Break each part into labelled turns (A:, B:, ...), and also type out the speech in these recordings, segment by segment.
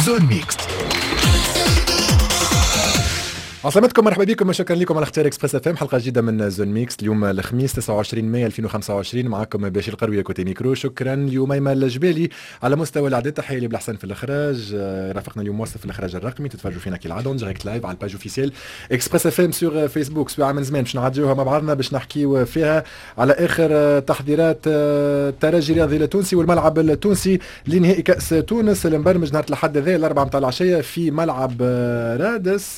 A: زون ميكس.
B: عسلامتكم، مرحبا بكم، شكرا لكم على اختيار اكسبريس اف ام. حلقه جديده من زون ميكس اليوم الخميس 29 مايو 2025. معكم باشي القرويه كوتي ميكرو. شكرا ليوميما الجبالي على مستوى الاعداد. تحيه لي بالحسن في الاخراج. رافقنا اليوم موصف في الاخراج الرقمي. تتفرجوا فينا كالعاده ديريكت لايف على الباج اوفيسيال اكسبريس اف ام سور فيسبوك. سواء من زمان باش نعديوها مع بعضنا باش نحكيو فيها على اخر تحضيرات الترجي الرياضي التونسي والملعب التونسي لنهائي كاس تونس المبرمج نهار الاحد هذا الاربعاء نتاع العشيه في ملعب رادس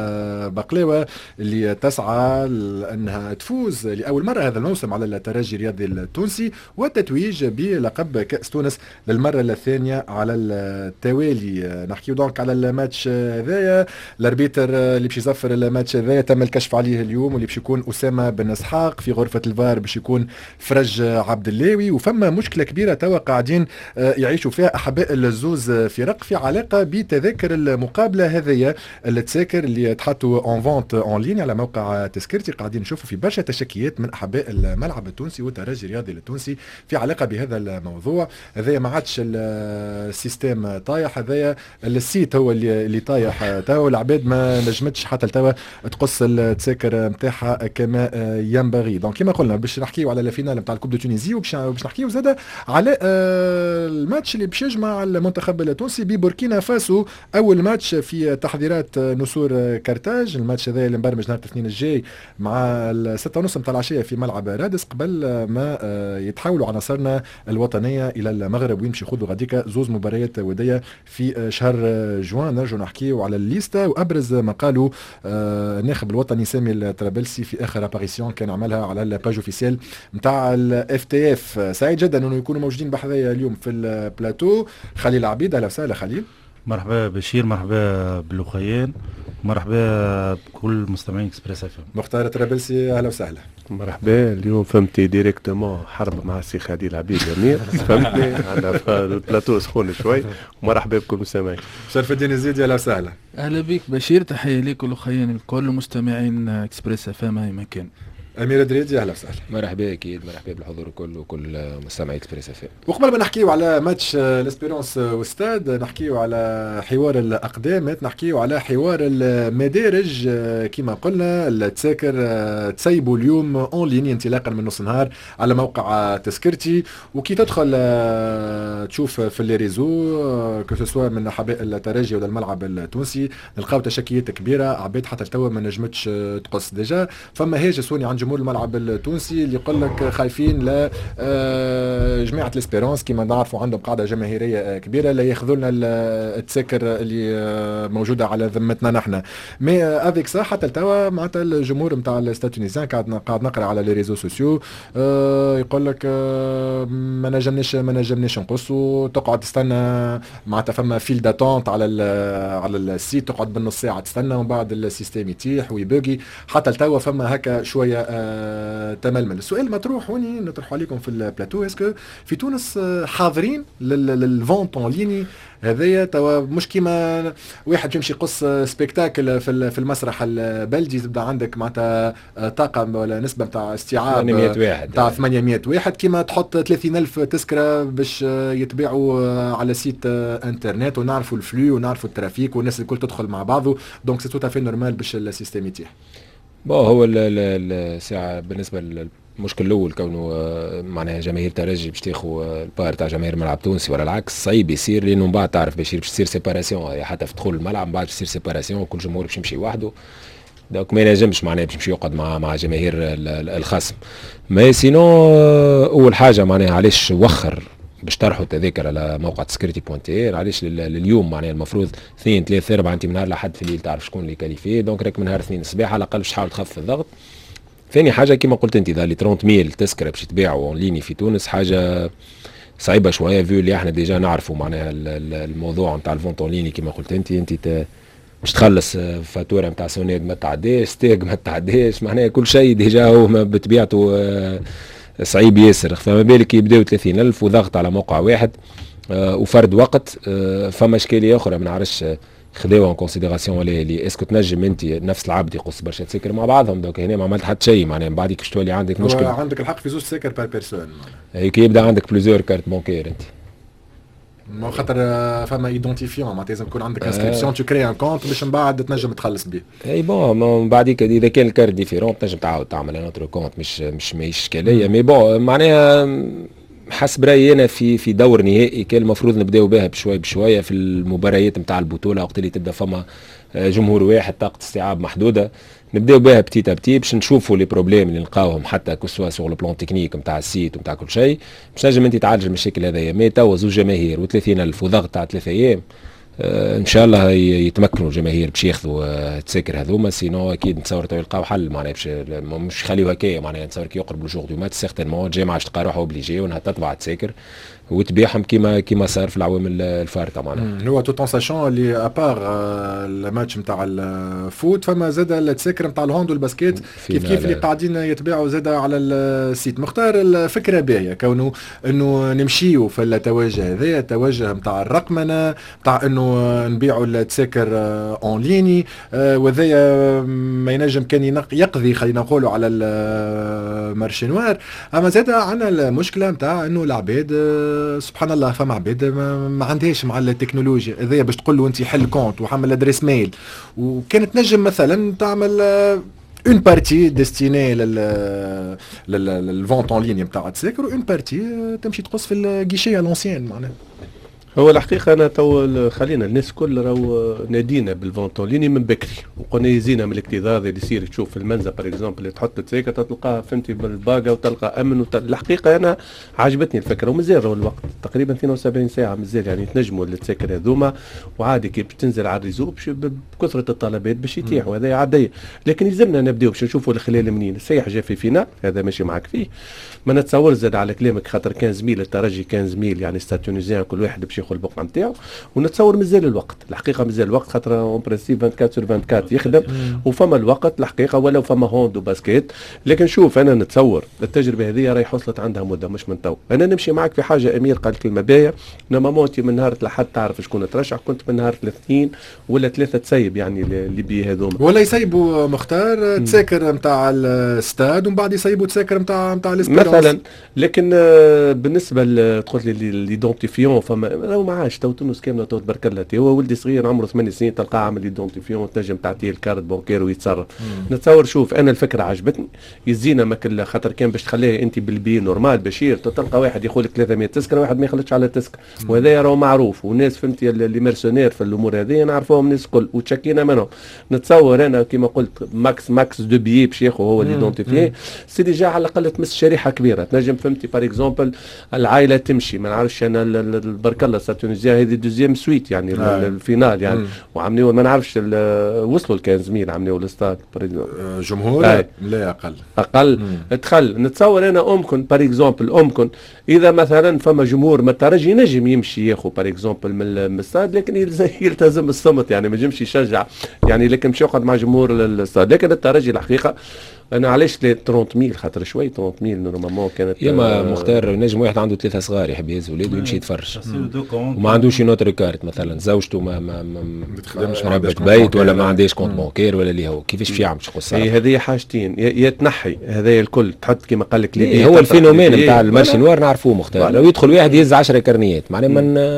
B: بقلاوة اللي تسعى لأنها تفوز لأول مرة هذا الموسم على الترجي الرياضي التونسي والتتويج بلقب كأس تونس للمرة الثانية على التوالي. نحكيو دونك على الماتش هذايا. الاربيتر اللي باش يزفر الماتش هذايا تم الكشف عليه اليوم، واللي باش يكون أسامة بن اسحاق. في غرفة الفار باش يكون فرج عبد اللاوي. وفما مشكلة كبيرة توا قاعدين يعيشوا فيها أحباء الزوز فرق في علاقة بتذاكر المقابلة هذايا. التذاكر اللي تحطوا اون فونت اون لين على موقع تذكرتي قاعدين نشوفوا في برشا تشكيات من احباء الملعب التونسي والترجي الرياضي التونسي في علاقه بهذا الموضوع. هذايا ما عادش السيستم طايح، هذايا السيت هو اللي طايح توا. العباد ما نجمتش حتى توا تقص التذاكر نتاعها كما ينبغي. دونك كما قلنا باش نحكيو على الفينال نتاع الكوب دو تونيزي، وباش نحكيو زاده على الماتش اللي باش يجمع المنتخب التونسي ببوركينا فاسو. اول ماتش في تحضيرات نسور كارتاج. الماتش هذا اللي مبرمج نهار الاثنين الجاي مع 6:30 متاع العشيه في ملعب رادس، قبل ما يتحولوا عناصرنا الوطنيه الى المغرب وين باش ياخذوا غاديكا زوز مباريات وديه في شهر جوان. نرجعوا نحكيو على الليستا وابرز ما قالوا الناخب الوطني سامي الطرابلسي في اخر اباريسيون كان عملها على الباج اوفيسيال نتاع الاف تي اف. سعيد جدا انه يكونوا موجودين بحذايا اليوم في البلاتو. خليل عبيد، اهلا وسهلا خليل.
C: مرحبا بشير، مرحبا بالأخيين، مرحبا بكل مستمعين اكسبريس اف ام.
B: مختار الطرابلسي، اهلا وسهلا.
D: مرحبا. اليوم فهمتي ديريكتومون حرب مع السي خليل عبيد امير فهمتني. عندنا البلاتو سخون شوي. ومرحبا بكل المستمعين.
B: شرف الدين الزيدي، اهلا وسهلا.
E: اهلا بك بشير، تحيه ليك والاخيين الكل مستمعين اكسبريس اف ام اي مكان.
B: امير دريدي، اهلا وسهلا.
F: مرحبا اكيد، مرحبا بالحضور الكل وكل مستمعي اكسبريس اف ام.
B: وقبل ما نحكيو على ماتش الاسبيرونس واستاد، نحكيو على حوار الاقدامات، نحكيو على حوار المدارج. كما قلنا التذاكر تسيبوا اليوم اون لين انطلاقا من نص نهار على موقع تذكرتي. وكي تدخل تشوف في لي ريزو كسوا من احباء الترجي ولا الملعب التونسي، نلقاو تشكيات كبيره. عبيد حتى توا ما نجمتش تقص. ديجا فما هاجس سوني عن جمهور الملعب التونسي اللي يقول لك خايفين لا جماعه الاسبيرونس كما نعرفوا عندهم قاعده جماهيريه كبيره لا ياخذوا لنا التذاكر اللي موجوده على ذمتنا نحن. مي افيك صح حتى توا معناتها الجمهور نتاع الاستاد التونسيان قاعد نقرا على لي ريزو سوسيو يقول لك ما نجمناش نقصوا. تقعد تستنى معناتها فما فيل داتونت على السيت، تقعد بالنص ساعه تستنى ومن بعد السيستم يتيح ويبوغي. حتى توا فما هكا شويه تململ. السؤال المطروح هوني نطرحه عليكم في البلاتو، اسكو في تونس حاضرين للفونت اون ليني هذايا؟ توا مش كيما واحد يمشي يقص سبيكتاكل في المسرح البلدي تبدا عندك معناتها طاقم ولا نسبه نتاع استيعاب
F: 800 واحد
B: تاع 800 واحد، كيما تحط 30,000 تذكره باش يتباعوا على سيت انترنت ونعرفوا الفلو ونعرفوا الترافيك والناس الكل تدخل مع بعضه. دونك سي توتا في نورمال باش السيستم يتيح.
F: هو الساعه بالنسبه المشكل الاول كونه معناها جماهير ترجي باش تاخذ البار تاع جماهير الملعب التونسي ولا العكس صعيب يصير، لانه من بعد تعرف باش تصير سيباراسيون حتى في دخول الملعب. من بعد باش تصير سيباراسيون وكل جمهور باش يمشي وحده. دونك ما ينجمش معناها باش يمشي يقعد مع جماهير الخصم. ما سينو اول حاجه معناها علاش وخر باش طرحوا التذاكر على موقع تسكرتي بوانتير؟ علاش اليوم معناها المفروض 2 3 4 انت من نهار الاحد في الليل تعرف شكون اللي كاليفي، دونك راك من نهار اثنين الصباح على الاقل باش تحاول تخفف الضغط. ثاني حاجه كما قلت انت ذا لي 30,000 تذكره باش يتباعوا اون ليني في تونس حاجه صعيبه شويه، فيو اللي احنا ديجا نعرفوا معناها الموضوع نتاع الفونت اون ليني كما قلت انت باش تخلص فاتوره نتاع سونيد ما تعداش، ستيك ما تعداش، معناها كل شيء ديجا هو بطبيعته صعيب ياسر. فما بالك يبداو 30,000 وضغط على موقع واحد وفرد وقت. فما اشكاليه اخرى ما نعرفش خذاوها ان كونسيديراسيون ولا اللي اسكو تنجم انت نفس العبد يقص برشا تسكر مع بعضهم. دونك هنا ما عملت حتى شيء معناها من بعد باش تولي عندك مشكله.
B: عندك الحق في زوج تسكر بار بيرسون
F: هيك يبدا عندك بلوزيور كارت بونكير انت
B: ما خاطر فما ايدونتيفيون معناتها لازم يكون عندك انسكريبسيون تو كري ان كونت باش من بعد تنجم تخلص به.
F: اي بون من بعديك اذا كان الكارت ديفيرون تنجم تعاود تعمل ان اوتر كونت مش ماهيش اشكاليه. مي بون معناها حسب رايي انا في دور نهائي كان المفروض نبداو بها بشوي بشويه في المباريات نتاع البطوله وقت اللي تبدا فما جمهور واحد طاقه استيعاب محدوده نبداو بها بتيتا بتي باش نشوفوا لي بروبليم اللي نلقاوهم حتى كسوا سوغ لو بلون تكنيك نتاع السيت ونتاع كل شيء باش نجم انت تعالج المشاكل هذايا. مي توا زوج جماهير و30,000 وضغط تاع 3 ايام ان شاء الله يتمكنوا الجماهير باش ياخذوا التساكر هذوما. سينو اكيد نتصور تو يلقاو حل معناها باش مش يخليوها هكايا معناها نتصور كي يقرب لو جور دو ماتش سيغتينمون الجامعه باش تلقى روحها اوبليجي وانها تطبع التساكر وتبيعهم كيما صار في العوام الفارطه معناها.
B: هو توت ان ساشون اللي ابار الماتش نتاع الفوت فما زاد التساكر نتاع الهوند والباسكيت كيف اللي قاعدين يتباعوا زاد على السيت. مختار الفكره باهيه كونه انه نمشيو في التوجه هذا التوجه نتاع الرقمنه نتاع انه نبيعوا التساكر اون ليني وذايا ما ينجم كان يقضي خلينا نقولوا على المارشي نوار. اما زاد عندنا المشكله نتاع انه العباد سبحان الله فما عباد ما عندهاش مع التكنولوجيا هذيا باش تقول له انت حل كونت وحمل ادريس ميل وكانت نجم مثلا تعمل اون بارتي ديستيني للفونت اون لين نتاع التساكر وان بارتي تمشي تقص في الجيشيه لونسيان معناها.
D: هو الحقيقة أنا تو خلينا الناس كل راهو نادينا بالفونتوليني من بكري وقلنا يزينا من الاكتظاظ اللي يصير تشوف في المنزل بار اكزومبل اللي تحط التساكة تلقاها فهمتي بالباقة وتلقى أمن الحقيقة أنا عجبتني الفكرة ومازال راهو الوقت تقريبا 72 ساعة مازال يعني تنجموا التساكر هذوما وعادي كي تنزل على الريزو باش بكثرة الطلبات باش يتيحوا هذا عادية. لكن يلزمنا نبداو باش نشوفوا الخلال منين. السيح جا في فينال هذا ماشي معك فيه ما نتصور زاد على كلامك خاطر 15 ميل الترجي 15 ميل يعني ستاتونيزيان كل واحد باش ياخذ البقعه نتاعو ونتصور مازال الوقت الحقيقه مازال الوقت خاطر اون برينسيپ 24 سور 24 يخدم وفما الوقت الحقيقه ولو فما هوند وباسكيت. لكن شوف انا نتصور التجربه هذه راهي حصلت عندها مده مش من تو. انا نمشي معك في حاجه امير قال كلمه باهيه نورمالمون انت من نهار الاحد تعرف شكون ترشح كنت من نهار الاثنين ولا ثلاثه تسيب يعني اللي بيه هذوما
B: ولا يسيبوا مختار تساكر نتاع الستاد ومن بعد يسيبوا تساكر نتاع الاسبيرونس
D: مثلا. لكن بالنسبه قلت لي ليدونتيفيون فما راهو ما عادش تو تونس كامله تو تبارك الله هو ولدي صغير عمره 8 سنين تلقاه عامل ايدونتيفيون تنجم تعطيه الكارت بونكير ويتصرف. نتصور شوف انا الفكره عجبتني يزينا ماكل خاطر كان باش تخليها انت بالبي نورمال بشير تلقى واحد ياخذ لك 300 تسكر واحد ما يخلطش على تسكر وهذا راهو معروف والناس فهمتي اللي ميرسونير في الامور هذه نعرفوهم الناس الكل وتشكينا منهم. نتصور انا كما قلت ماكس دو بيي باش ياخذ هو الايدونتيفي سي ديجا على الاقل تمس شريحه كبيره تنجم فهمتي بار اكزومبل العائله تمشي ما نعرفش انا برك الله ساتونيزيا هذه دوزيام سويت يعني الفينال يعني وعملوا ما نعرفش وصلوا ل 15 ميل عملوا الاستاد
B: جمهور لا
D: اقل دخل. نتصور انا امكن بار اكزومبل امكن اذا مثلا فما جمهور ما الترجي نجم يمشي ياخذ بار اكزومبل من الاستاد لكن يلتزم الصمت يعني ما ينجمش يشجع يعني لكن مش يقعد مع جمهور الاستاد. لكن الترجي الحقيقه انا علاش 30 ميل خاطر شوي 30 ميل نورمالمون كانت
F: يما مختار نجم واحد عنده 3 صغار يحب يهز ولاده ويمشي يتفرج وما عندوش نوتر كارت مثلا زوجته ما
B: بتخدمش
F: ربة بيت ولا ما عندهاش كونت بانكير ولا اللي هو كيفاش في يعمل شغل صعب.
D: هذه حاجتين يا تنحي هذا الكل تحط كما قال لك
F: لي هو الفينومين نتاع المارشي نوار نعرفوه مختار لو يدخل واحد يهز 10 كرنيات معناها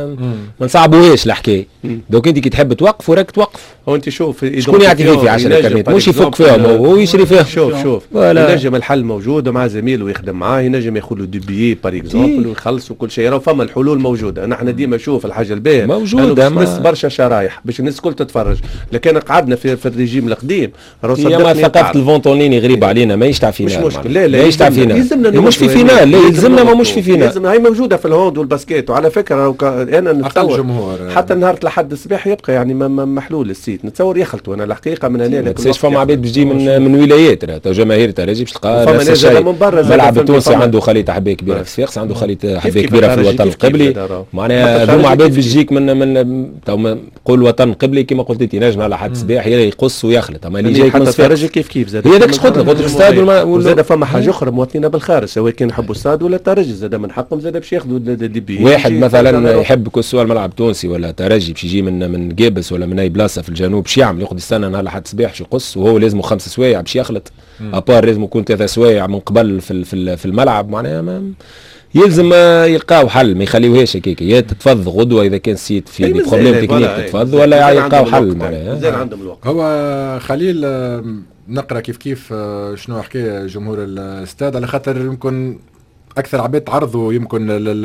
F: ما نصعبوهاش الحكايه دوك انت كي تحب توقف وراك توقف
D: هو انت شوف
F: شكون يعطي فيه 10 كرنيات مش يفك فيهم هو يشري فيهم.
D: شوف ينجم الحل موجود ومع زميل ويخدم معاه ينجم ياخذ له ديبيي بار اكزومبل ويخلص وكل شيء راه فما الحلول موجوده. نحن ديما نشوف الحاجه الباهيه
F: موجوده
D: بس برشا شرايح باش الناس الكل تتفرج. لكن قعدنا في الريجيم القديم
F: راه صدقني ثقافه الفونتوليني غريبه علينا ما يشتع فينا
D: مش مشكل لا
F: يشتع فينا مش في فينال لا يلزمنا ما مش في فينال
D: هاي موجوده في الهوند والباسكيت. وعلى فكره انا نتصور حتى نهار الاحد الصباح يبقى يعني محلول السيت نتصور يخلطوا انا الحقيقه من هنا
F: لكن فما عباد بتجي من ولايات تو جماهير الترجي باش تلقى ملعب التونسي عنده خليط احباء كبيره في صفاقس عنده خليط احباء كبيره في الوطن القبلي معناها هذوما عباد بتجيك من تو قول الوطن القبلي كما قلت انت نجم على حد الصباح يقص ويخلط اما اللي جايك من
D: الترجي كيف زاد
F: هي داك قلت لك الاستاد
D: وزاد فما حاجه اخرى مواطنين بالخارج سواء كان يحبوا الاستاد ولا الترجي زاد من حقهم زاد باش ياخذوا الديبي.
F: واحد مثلا يحب كسوا الملعب التونسي ولا ترجي باش يجي من قابس ولا من اي بلاصه في الجنوب باش يعمل ياخذ يستنى نهار الاحد الصباح باش يقص وهو لازمه 5 سوايع باش يخلط ابار لازم يكون 3 سوايع من قبل في الملعب معناها يلزم يلقاو حل، ما يخليوهاش هكاك، يا تتفض غدوه اذا كان سيت في دي بروبليم تكنيك تتفض، ولا يلقاو حل معناها.
D: مازال عندهم الوقت.
B: هو خليل نقرا كيف شنو حكى جمهور الاستاد، على خاطر يمكن اكثر عباد تعرضوا يمكن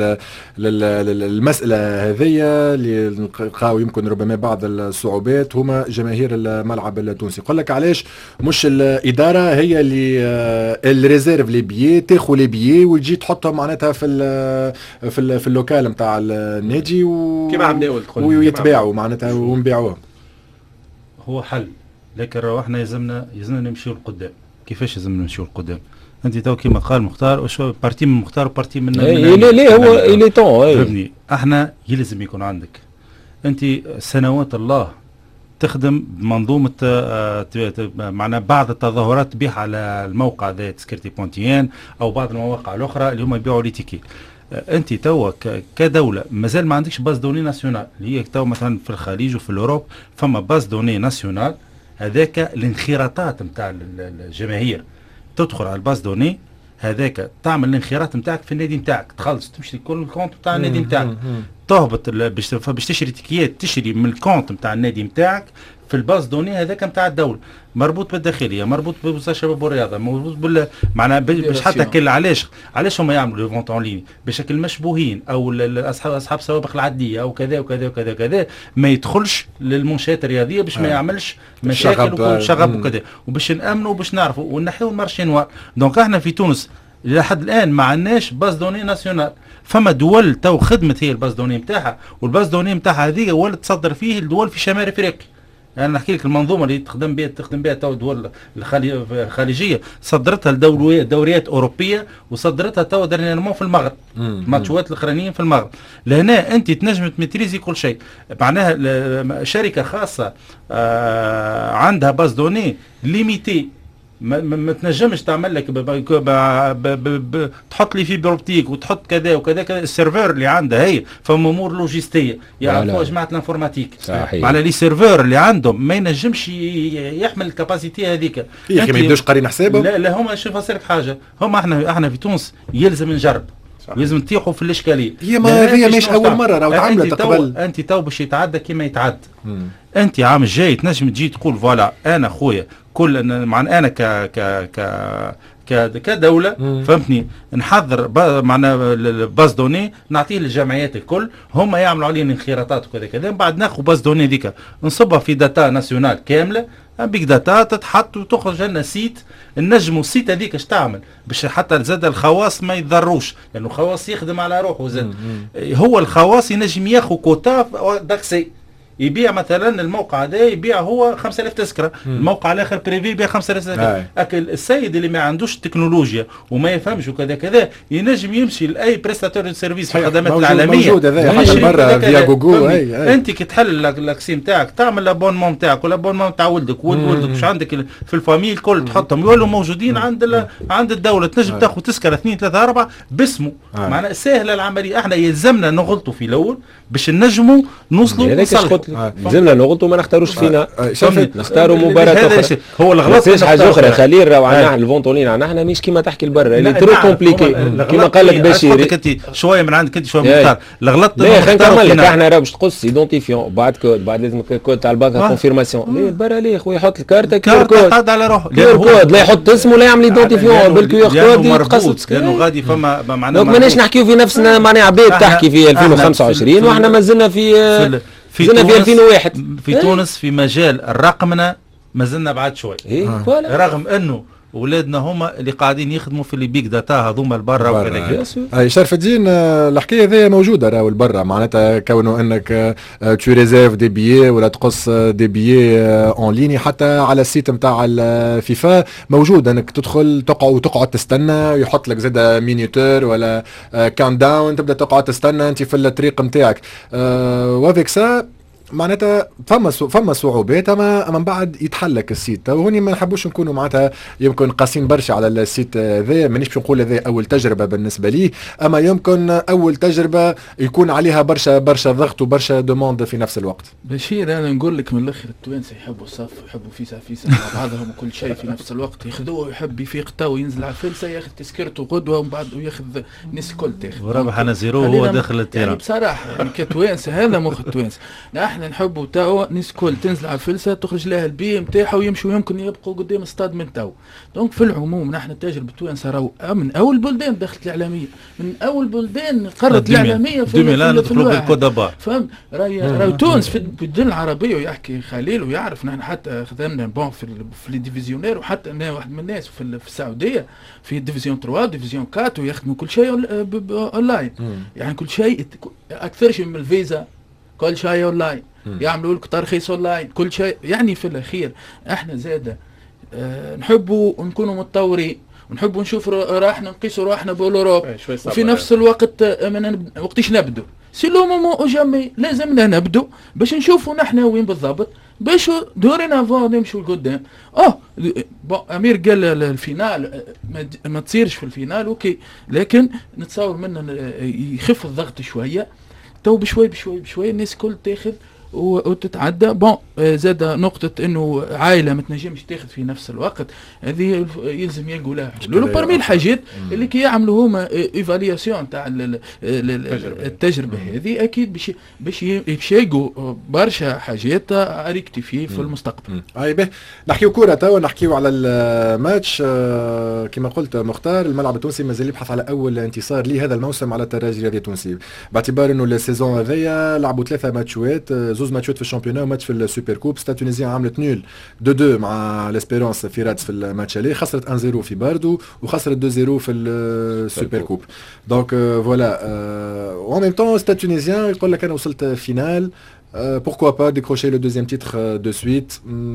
B: للمساله هذه اللي لقاو يمكن ربما بعض الصعوبات هما جماهير الملعب التونسي. يقول لك علاش مش الاداره هي اللي الريزيرف لي بيي، تاخذ لي بيي وتجي تحطهم معناتها في اللوكال نتاع النادي
D: كيما عملوا
B: ويتباعوا معناتها ونبيعوهم.
C: هو حل، لكن احنا يلزمنا نمشيو لقدام. كيفاش يلزمنا نمشيو لقدام؟ انت تو كيما قال مختار وشو بارتي من مختار وبارتي من
F: ليه هو اللي طون
C: فهمني. احنا يلزم يكون عندك انت سنوات الله تخدم بمنظومه معنا بعض التظاهرات تبيع على الموقع ذا تسكرتي بونتيان او بعض المواقع الاخرى اللي هما يبيعوا لي تيكي. انت تو كدوله مازال ما عندكش باز دوني ناسيونال اللي هي تو مثلا في الخليج وفي الاوروب فما باز دوني ناسيونال، هذاك الانخراطات نتاع الجماهير تدخل على الباز دوني هذاك تعمل الانخراط نتاعك في النادي نتاعك، تخلص تمشي كل الكونت نتاع النادي نتاعك، تهبط باش تشري تيكيات، تشري من الكونت نتاع النادي نتاعك في الباز دوني هذاك نتاع الدوله، مربوط بالداخليه، مربوط بوزاره الشباب والرياضه، مربوط معناها باش حتى كل علاش هما يعملوا لي فونت اون ليني بشكل مشبوهين او اصحاب سوابق العدليه او كذا وكذا وكذا وكذا، ما يدخلش للمنشات الرياضيه باش ما يعملش مشاكل وشغب وكذا، وباش نامنوا وباش نعرفوا ونحيوا المارشي نوار. دونك احنا في تونس لحد الان ما عندناش باز دوني ناسيونال، فما دول تو خدمت هي الباز دوني نتاعها، والباز دوني نتاعها هذه ولات تصدر فيه الدول في شمال افريقيا. انا نحكي لك المنظومه اللي تخدم بها تو الدول الخليجيه صدرتها لدوريات اوروبيه وصدرتها تو دارينيرمون في المغرب، ماتشوات الاخرانيين في المغرب. لهنا انت تنجم تمتريزي كل شيء، معناها شركه خاصه عندها باز دوني ليميتي ما تنجمش تعمل لك تحط لي فيبر اوبتيك وتحط كذا وكذا كذا. السيرفر اللي عندها هي فما امور لوجستيه يعرفوها جماعه الانفورماتيك، على لي سيرفر اللي عندهم ما ينجمش يحمل الكاباسيتي هذيك
B: يا اخي ما يدوش قارين حسابهم.
C: لا هما شوف نفسرك حاجه، هما احنا في تونس يلزم نجرب، لازم نطيحوا في الاشكاليه.
B: هي مش اول مره راهو تعملت قبل.
C: انت تو باش يتعدى كيما يتعدى. انت عام الجاي تنجم تجي تقول فوالا انا خويا كل معنا انا كدوله فهمتني نحضر معنا باز دوني نعطيه للجمعيات الكل، هم يعملوا عليه انخراطات وكذا كذا، من بعد ناخذ باز دوني ذيك نصبها في داتا ناسيونال كامله، بيك داتا تتحط وتخرج لنا سيت، النجم والسيت هذيك اش تعمل باش حتى زاد الخواص ما يتضروش، لانه الخواص يخدم على روحه زاد. هو الخواص ينجم ياخذ كوتا داكسي، يبيع مثلا الموقع هذا يبيع هو 5000 تذكره، الموقع الاخر بريفي يبيع 5000 تذكره. اكل السيد اللي ما عندوش التكنولوجيا وما يفهمش وكذا كذا ينجم يمشي لاي بريستاتور سيرفيس في الخدمات العالميه
B: موجود هذا حتى برا فيا جوجل.
C: انت كي تحل لاكسي نتاعك تعمل لابونمون نتاعك والابونمون نتاع ولدك ولدك مش عندك في الفاميل الكل تحطهم يولوا موجودين عند الدوله، تنجم تاخذ تذكره 2 3 4 باسمه. معناها سهله العمليه. احنا يلزمنا نغلطوا في الاول باش نجموا نوصلوا
F: نزلنا نغلطوا ما نختاروش فينا، نختاروا مباراة أخرى.
C: هو الغلط
F: مش حاجة أخرى. خليل راهو عنا الفونتولين عنا احنا مش كيما تحكي البرا اللي ترو كومبليكي كيما قال لك بشيري.
C: انت شويه من عندك انت شويه مختار الغلط.
F: لا خلينا نكمل لك. احنا راه باش تقص ايدونتيفيون بعد كود، بعد لازم كود تاع الباكا كونفيرماسيون. ليه البرا ليه خويا يحط الكارت كيو كود
C: قاعد على روحه
F: كيو كود، لا يحط اسمه لا يعمل ايدونتيفيون بالكيو كود يتقصد.
C: لانه غادي فما معناها
F: دونك ماناش نحكيو في نفسنا معناها عباد تحكي في 2025 واحنا مازلنا في 2001
C: في تونس في مجال الرقمنه مازلنا بعد شوي. رغم انه اولادنا هما اللي قاعدين يخدموا في اللي بيك داتا هذوما البرا وكذا.
B: اي شرف الدين الحكايه هذه موجوده راهو البرا، معناتها كونه انك تو ريزيرف دي بيي ولا تقص دي بيي اون ليني حتى على السيت نتاع الفيفا موجود، انك تدخل تقعد تستنى يحط لك زاد مينيتور ولا كاونت داون، تبدا تقعد تستنى انت في الطريق نتاعك. وافيك سا معناتها فما صعوبات اما من بعد يتحلك السيت. وهوني ما نحبوش نكونوا معناتها يمكن قاسين برشا على السيت ذا، مانيش باش نقول هذا اول تجربه بالنسبه لي، اما يمكن اول تجربه يكون عليها برشا ضغط وبرشا دوموند في نفس الوقت.
E: بشير انا نقول لك من الاخر التوانسه يحبوا الصف ويحبوا فيسا مع بعضهم وكل شيء في نفس الوقت ياخذوه، يحب يفيق تو ينزل على الفلسه ياخذ تذكرته غدوه ومن بعد وياخذ الناس الكل تاخذ
C: ورابح انا زيرو هو داخل التيران.
E: يعني بصراحه يعني كتوانسه هذا مخ التوانسه، احنا نحبوا تو الناس الكل تنزل على الفلسه تخرج لها البي نتاعها ويمشوا يمكن يبقوا قدام استاد من تو. دونك في العموم نحن تجربه توانسه راهو من اول بلدان دخلت الاعلاميه، من اول بلدان قررت الاعلاميه في
C: الكودابار.
E: فهم راهو تونس في البلدان العربيه ويحكي خليل ويعرف نحن حتى خدمنا بون في الديفيزيونير، وحتى انا واحد من الناس في السعوديه في ديفيزيون 3 ديفيزيون 4 ويخدموا كل شيء اونلاين. يعني كل شيء اكثر شيء من الفيزا كل شيء اونلاين، يعملوا لك ترخيص اونلاين كل شيء. يعني في الاخير احنا زاده نحبوا نكونوا متطورين ونحبوا نشوف راحنا نقيسوا روحنا بالاوروب، وفي نفس الوقت وقتاش نبدو سي لو مومون او جامي لازمنا نبدو باش نشوفوا نحن وين بالضبط باش دورينافون نمشوا لقدام. امير قال الفينال ما تصيرش في الفينال اوكي، لكن نتصور منه يخف الضغط شويه تو بشوي الناس كل تاخذ وتتعدى. زاد نقطة انه عائلة ما تنجمش تاخذ في نفس الوقت، هذه يلزم يلقوا لها حلول. برمي الحاجات اللي كي يعملوا هما ايفالياسيون تاع التجربة هذه اكيد باش يلقوا برشا حاجات ريكتيفي في المستقبل.
B: به نحكيو كورة تو، نحكيو على الماتش. كما قلت مختار، الملعب التونسي مازال يبحث على اول انتصار ليه هذا الموسم على الترجي الرياضي التونسي، باعتبار انه السيزون هذيا لعبوا 3 ماتشات، 2 ماتشات في الشامبيونات وماتش في السوبر كوب. ستاد تونيزيان عملت نول 2-2 مع ليسبيرونس في رادس في الماتش اللي خسرت 1-0 في باردو وخسرت 2-0 في السوبر كوب. دونك فوالا en même temps ستاد تونيزيان يقول لك انا وصلت فينال. pourquoi pas décrocher le deuxième titre de suite.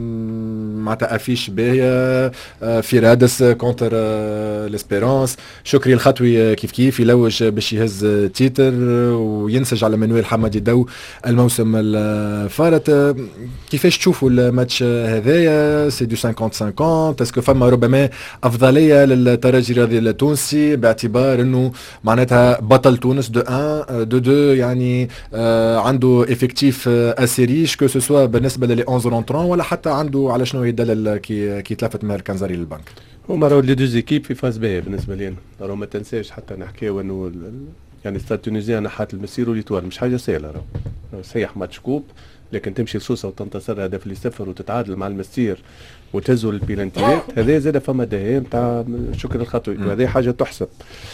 B: معناتها افيش باهيه في رادس كونتر ليسبيرونس. شكري الخطوي كيف يلوج باش يهز تيتر وينسج على مانويل حمادي دو الموسم الفارط. كيفاش تشوفوا الماتش هذايا؟ سي دو 50-50 اسكو فما ربما افضليه للترجي الرياضي التونسي باعتبار انه معناتها بطل تونس دو 1 دو 2 يعني عنده افكتيف assez riche que ce soit بالنسبه للي 11 رونترون ولا حتى عنده على شنو يدلل كي تلفت ماهر كنزاري للبنك؟
D: هما راهو لي دوز ايكيب في فاز باهيه بالنسبه لينا. راهو ما تنساش حتى نحكيو انه يعني ستاد تونيزيان نحات المسير وليتوال مش حاجه سهله. راهو صحيح ماتش كوب لكن تمشي لسوسه وتنتصر هدف ل0 وتتعادل مع المسير وتهزوا البيلانتيات، هذا زاد فما دهيه نتاع شكر الخطوي وهذه حاجه تحسب.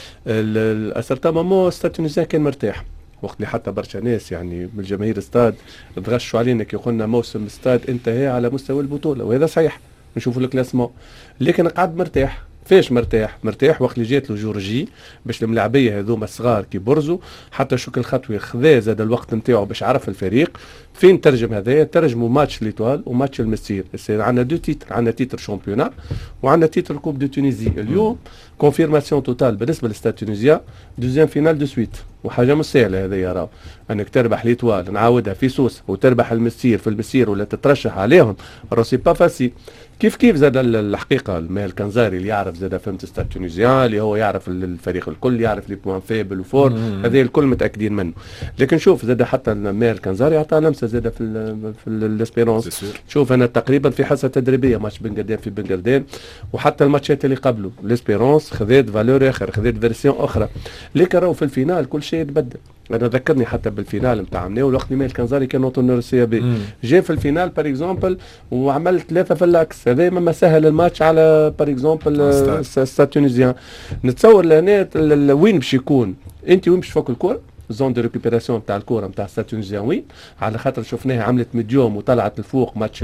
D: الاسرتا مامو ستاد تونيزيان كان مرتاح وقت اللي حتى برشا ناس يعني من الجماهير استاد تغشوا علينا كي قلنا موسم استاد انتهى على مستوى البطوله، وهذا صحيح نشوفوا الكلاسمون. لكن قعد مرتاح. فاش مرتاح وقت اللي جات له جورجي باش الملاعبيه هذوما الصغار كي برزوا، حتى شكل الخطوي خذا زاد الوقت نتاعو باش عرف الفريق فين ترجم. هذايا ترجموا ماتش ليتوال وماتش المسير. عندنا 2 تيتر، عندنا تيتر شامبيونا وعندنا تيتر كوب دو تونيزي. اليوم كونفيرماسيون توتال بالنسبه لستاد تونيزيا دوزيام فينال دو سويت، وحاجه مش سهله هذه. راهو انك تربح ليتوال نعاودها في سوس وتربح المسير في المسير ولا تترشح عليهم راهو سي با فاسي. كيف زاد الحقيقه المال كنزاري اللي يعرف زاد فهمت ستاد تونيزيان اللي هو يعرف الفريق الكل، يعرف لي بوان فيبل وفور، هذه الكل متاكدين منه. لكن شوف زاد حتى المال كنزاري عطى لمسه زاد في الاسبيرونس. شوف انا تقريبا في حصه تدريبيه ماتش بن قردان في بن قردان، وحتى الماتشات اللي قبله الاسبيرونس خذت فالور اخر، خذت فيرسيون اخرى. لكن راهو في الفينال كل شيء يتبدل. انا ذكرني حتى بالفينال نتاع مناول وقت اللي مال كنزاري كان اوتونور سي بي جاء في الفينال بار اكزومبل وعمل 3 في اللاكس. هذا ما سهل الماتش على بار اكزومبل ستاد تونيزيان. نتصور لهنا وين باش يكون انت وين باش تفك الكره زون دو ريكوبيراسيون تاع الكره نتاع ستاد تونيزيان وين، على خاطر شفناها عملت ميديوم وطلعت الفوق ماتش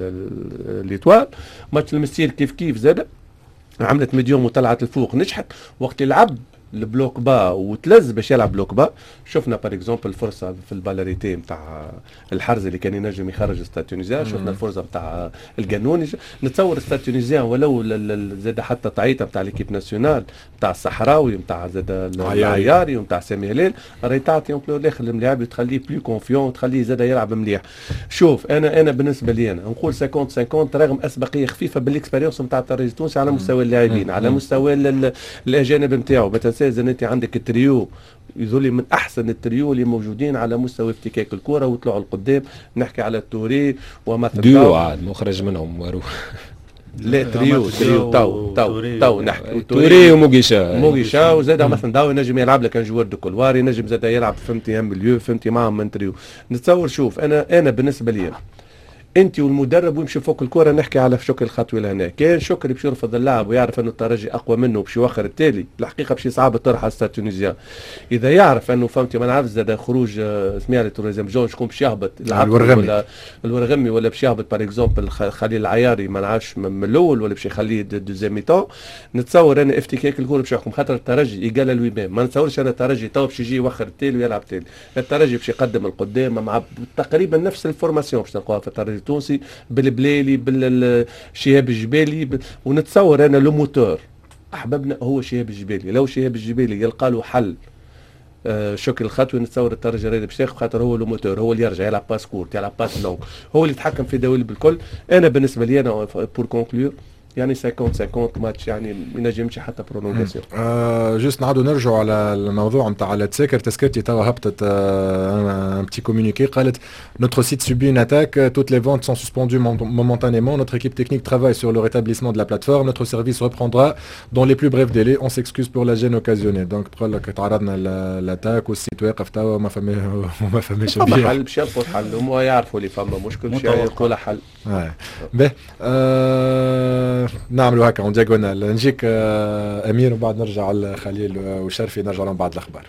D: ليتوال. ماتش المسير كيف زاد عملت ميديوم وطلعت الفوق نجحت. وقت يلعب البلوك با وتلز باش يلعب بلوك با. شفنا بار اكزومبل الفرصه في البالاريتي نتاع الحرز اللي كان ينجم يخرج ستاد تونيزيان، شفنا الفرصه نتاع القانوني. نتصور ستاد تونيزيان ولو زاد حتى تعيطه نتاع ليكيب ناسيونال نتاع الصحراوي نتاع زاد العياري ونتاع سامي هلال، راهي تعطي امبلور الاخر للملاعب تخليه بلو كونفيون تخليه زاد يلعب مليح. شوف انا بالنسبه لي انا نقول 50-50 رغم اسبقيه خفيفه بالاكسبيريونس نتاع الترجي التونسي على مستوى اللاعبين، على مستوى الاجانب نتاعو. ما تنساش ان انت عندك التريو يظل من احسن التريو اللي موجودين على مستوى افتكاك الكره ويطلعوا القدام. نحكي على التوري ومثلا
F: ديو عاد مخرج منهم واروح
D: لا تريو تو نحكي
F: توري وموغيشا
D: وزاد مثلا داو ينجم يلعب لك جوار دو كولوار، ينجم زاد يلعب فهمتي ام مليو فهمتي معهم من تريو. نتصور شوف انا بالنسبه لي انت والمدرب ويمشي فوق الكره. نحكي على شكر الخطوه لهنا، كان شكري باش يرفض اللاعب ويعرف انه الترجي اقوى منه باش يوخر التالي، الحقيقه باش يصعب الطرح على ستاد تونيزيان. اذا يعرف انه فهمتي ما نعرف زاد خروج سميها لي توريزيام جون شكون باش يهبط الورغمي ولا باش يهبط بار اكزومبل خليل العياري ما نعرفش من الاول ولا باش يخليه دوزيام ميتون. نتصور انا افتكاك الكره باش يحكم خاطر الترجي يقال له ما نتصورش انا الترجي تو باش يجي يوخر التالي ويلعب تالي. الترجي باش يقدم القدام مع تقريبا نفس الفورماسيون باش تلقاها في الترجي التونسي بالبليلي بالشهاب الجبالي. ونتصور انا لو موتور احببنا هو شهاب الجبالي. لو شهاب الجبالي يلقى له حل شكل الخطوه نتصور الترجي راهي باش تاخذ خاطر هو لو موتور، هو اللي يرجع يلعب باس كورت يلعب باس لونغ، هو اللي يتحكم في دوالي بالكل. انا بالنسبه لي انا بور كونكلور يعني 50-50 ماتش يعني ما ينجمش حتى برولونغاسيون.
B: جوست نعاودوا نرجعوا على الموضوع نتاع التذاكر. تذكرتي توا هبطت ان بتي كومونيكي قالت notre site subit une attaque, toutes les ventes sont suspendues momentanément, notre équipe technique travaille sur le rétablissement de la plateforme, notre service reprendra dans les plus brefs délais, on s'excuse pour la gêne occasionnée. donc تقول لك تعرضنا للاتاك والسيت واقف توا ما فماش
D: بيع حل باش يلقوا حل، هما يعرفوا اللي فما مشكل باش يلقوا حل.
B: باهي نعملوا هكا اون دياغونال. نجيك امير وبعد نرجع على خليل وشرفي نرجع لهم بعد الاخبار.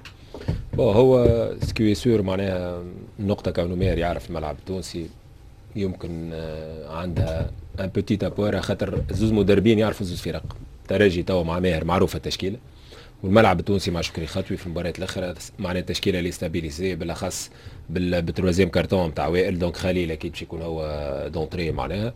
F: هو سكوي سور معناها النقطه كونه ماهر يعرف الملعب التونسي يمكن عندها ان بوتيت ابوار خاطر زوز مدربين يعرفوا زوز فرق. ترجي توا مع ماهر معروفه التشكيله، والملعب التونسي مع شكري خطوي في المباريات الاخرى معناها التشكيله اللي ستابيليزي بالاخص بالتروازيام كارتون نتاع وائل. دونك خليل اكيد باش يكون هو دونتري معناها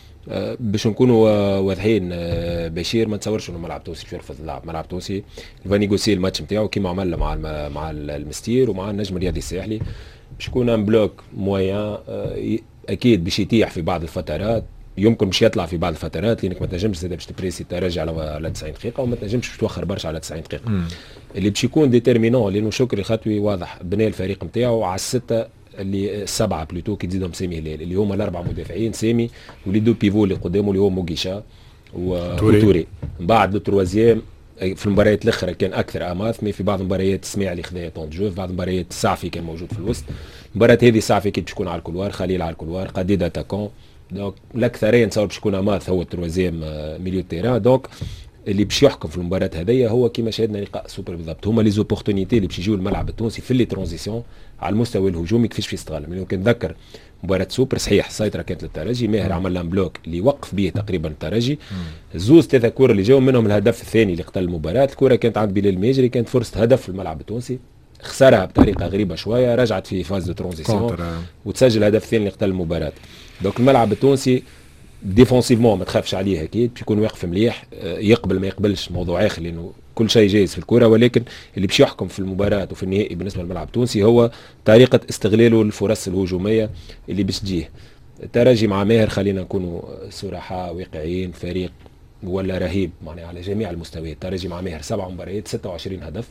F: باش نكونوا واضحين. بشير ما تصورش انه ملعب تونسي باش يرفض اللعب. ملعب تونسي فانيغوسي الماتش نتاعو كيما عمل مع المستير ومع النجم الرياضي الساحلي باش يكون ان بلوك مويان. اكيد باش يتيح في بعض الفترات، يمكن باش يطلع في بعض الفترات لانك ما تنجمش زاد باش تبريسي الترجي على 90 دقيقه وما تنجمش باش توخر برشا على 90 دقيقه. اللي باش يكون ديتيرمينون لانه شكري خطوي واضح بنى الفريق نتاعو على السته اللي السبعه بلوتو كي تزيدهم سامي هلال اللي هما الاربع مدافعين سامي ولي دو بيفو اللي قدامه اللي هو موغيشا وتوري. من بعد التروازيام في المباريات الاخرى كان اكثر اماث، في بعض المباريات السماع اللي خذا طون جو، في بعض المباريات السعفي كان موجود في الوسط. المباراه هذه السعفي كي تكون على الكولوار، خليل على الكولوار، قديد اتاكون. دونك الاكثريه نتصور باش يكون اماث هو التروازيام ميليو تيران. دونك اللي باش يحكم في المباراه هذيا هو كما شاهدنا لقاء سوبر بالضبط، هما لي زوبورتونيتي اللي باش يجيو الملعب التونسي في لي ترانزيسيون على المستوى الهجومي كيفاش في يستغل. من يمكن نذكر مباراه سوبر صحيح السيطره كانت للترجي، ماهر عمل لهم بلوك اللي وقف به تقريبا الترجي. زوز ثلاثه كور اللي جاوا منهم الهدف الثاني اللي قتل المباراه، الكره كانت عند بلال الماجري، كانت فرصه هدف في الملعب التونسي خسرها بطريقه غريبه شويه، رجعت في فاز دو ترانزيسيون وتسجل الهدف الثاني اللي قتل المباراه. دونك الملعب التونسي ديفونسيفمون ما تخافش عليه اكيد باش يكون واقف مليح، يقبل ما يقبلش موضوع اخر لانه كل شيء جايز في الكره، ولكن اللي باش يحكم في المباراه وفي النهائي بالنسبه للملعب التونسي هو طريقه استغلاله للفرص الهجوميه اللي باش تجيه. الترجي مع ماهر خلينا نكونوا صراحه واقعيين، فريق ولا رهيب معناها على جميع المستويات. الترجي مع ماهر 7 مباريات 26 هدف،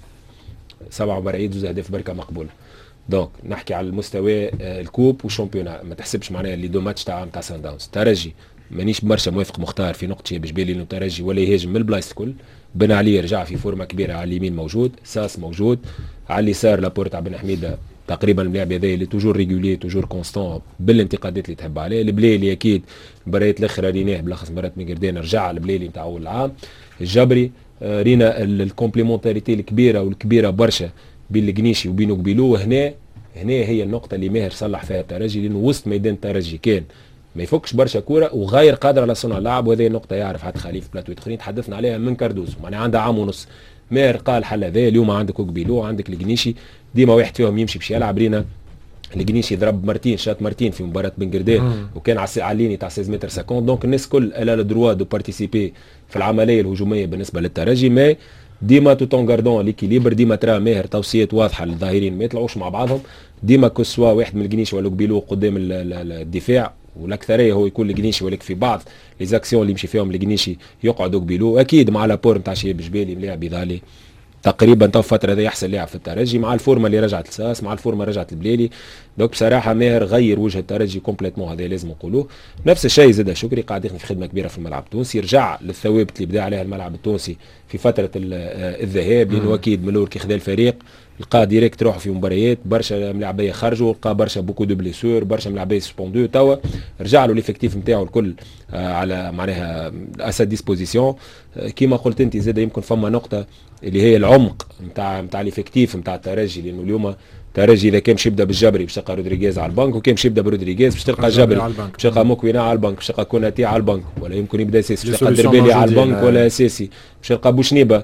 F: 7 مباريات 2 اهداف بركه مقبوله. دونك نحكي على المستوى الكوب والشامبيونا، ما تحسبش معناها اللي دو ماتش تاع سان داونز. الترجي مانيش برشا موافق مختار في نقطه بجبالي انه الترجي ولا يهاجم من البلايص الكل. بن علي رجع في فورمه كبيره، على اليمين موجود، ساس موجود، على اليسار لابورت بن حميده تقريبا اللاعب هذا اللي توجور ريغولي توجور كونستون بالانتقادات اللي تحب عليه. البليلي اكيد المباريات الاخرى ريناه بالاخص مباراه ميغردين رجع البليلي نتاع اول العام. الجبري رينا الكومبليمونتاريتي الكبيره والكبيره برشا بين القنيشي وبينه وبيلو. هنا هي النقطه اللي ماهر صلح فيها الترجي، لانه وسط ميدان الترجي كان ما يفكش برشا كوره وغير قادر على صنع اللعب، وهذه النقطه يعرف حتى خليل في بلاتو اخرين تحدثنا عليها من كاردوزو، معناها عندها عام ونص ماهر قال الحل هذا. اليوم عندك اوكبيلو عندك القنيشي، ديما واحد فيهم يمشي باش يلعب. رينا القنيشي ضرب مرتين، شات مرتين في مباراه بن قردان وكان على الليني تاع 16 متر 50. دونك الناس كل الا لو دروا دو بارتيسيبي في العمليه الهجوميه بالنسبه للترجي. ما ديما تو تون غاردون ليكيليبر، ديما ترى ماهر توصيات واضحه للظاهرين ما يطلعوش مع بعضهم. ديما كسوا واحد من القنيشي ولا اوكبيلو قدام الدفاع، والاكثريه هو يكون القنيشي، ولكن في بعض لي زاكسيون اللي يمشي فيهم القنيشي يقعد اوكبيلو. اكيد مع لابور نتاع شيب جبالي ملاعب يظهر تقريبا تو فتره هذا يحسن لاعب في الترجي، مع الفورمه اللي رجعت لساس، مع الفورمه رجعت البليلي. دونك بصراحه ماهر غير وجه الترجي كومبليتمون، هذا لازم نقولوه. نفس الشيء زاد شكري قاعد يخدم في خدمه كبيره في الملعب التونسي، رجع للثوابت اللي بدا عليها الملعب التونسي في فتره الذهاب، لانه اكيد من كي خذا الفريق لقى ديريكت روحه في مباريات، برشا ملاعبيه خرجوا، لقى برشا بوكو دو بليسور، برشا ملاعبيه سسبوندو. توا رجع له ليفيكتيف نتاعو الكل على معناها اسا ديسبوزيسيون. كيما قلت انت زاد يمكن فما نقطه اللي هي العمق نتاع ليفيكتيف نتاع الترجي، لانه اليوم الترجي اذا كان باش يبدا بالجبري باش تلقى رودريغيز على البنك، وكان باش يبدا برودريغيز باش تلقى جبري، باش تلقى موكوينا على البنك، باش تلقى كوناتي على البنك، ولا يمكن يبدا اساسي باش تلقى دربيلي على البنك ولا اساسي، باش تلقى بوشنيبه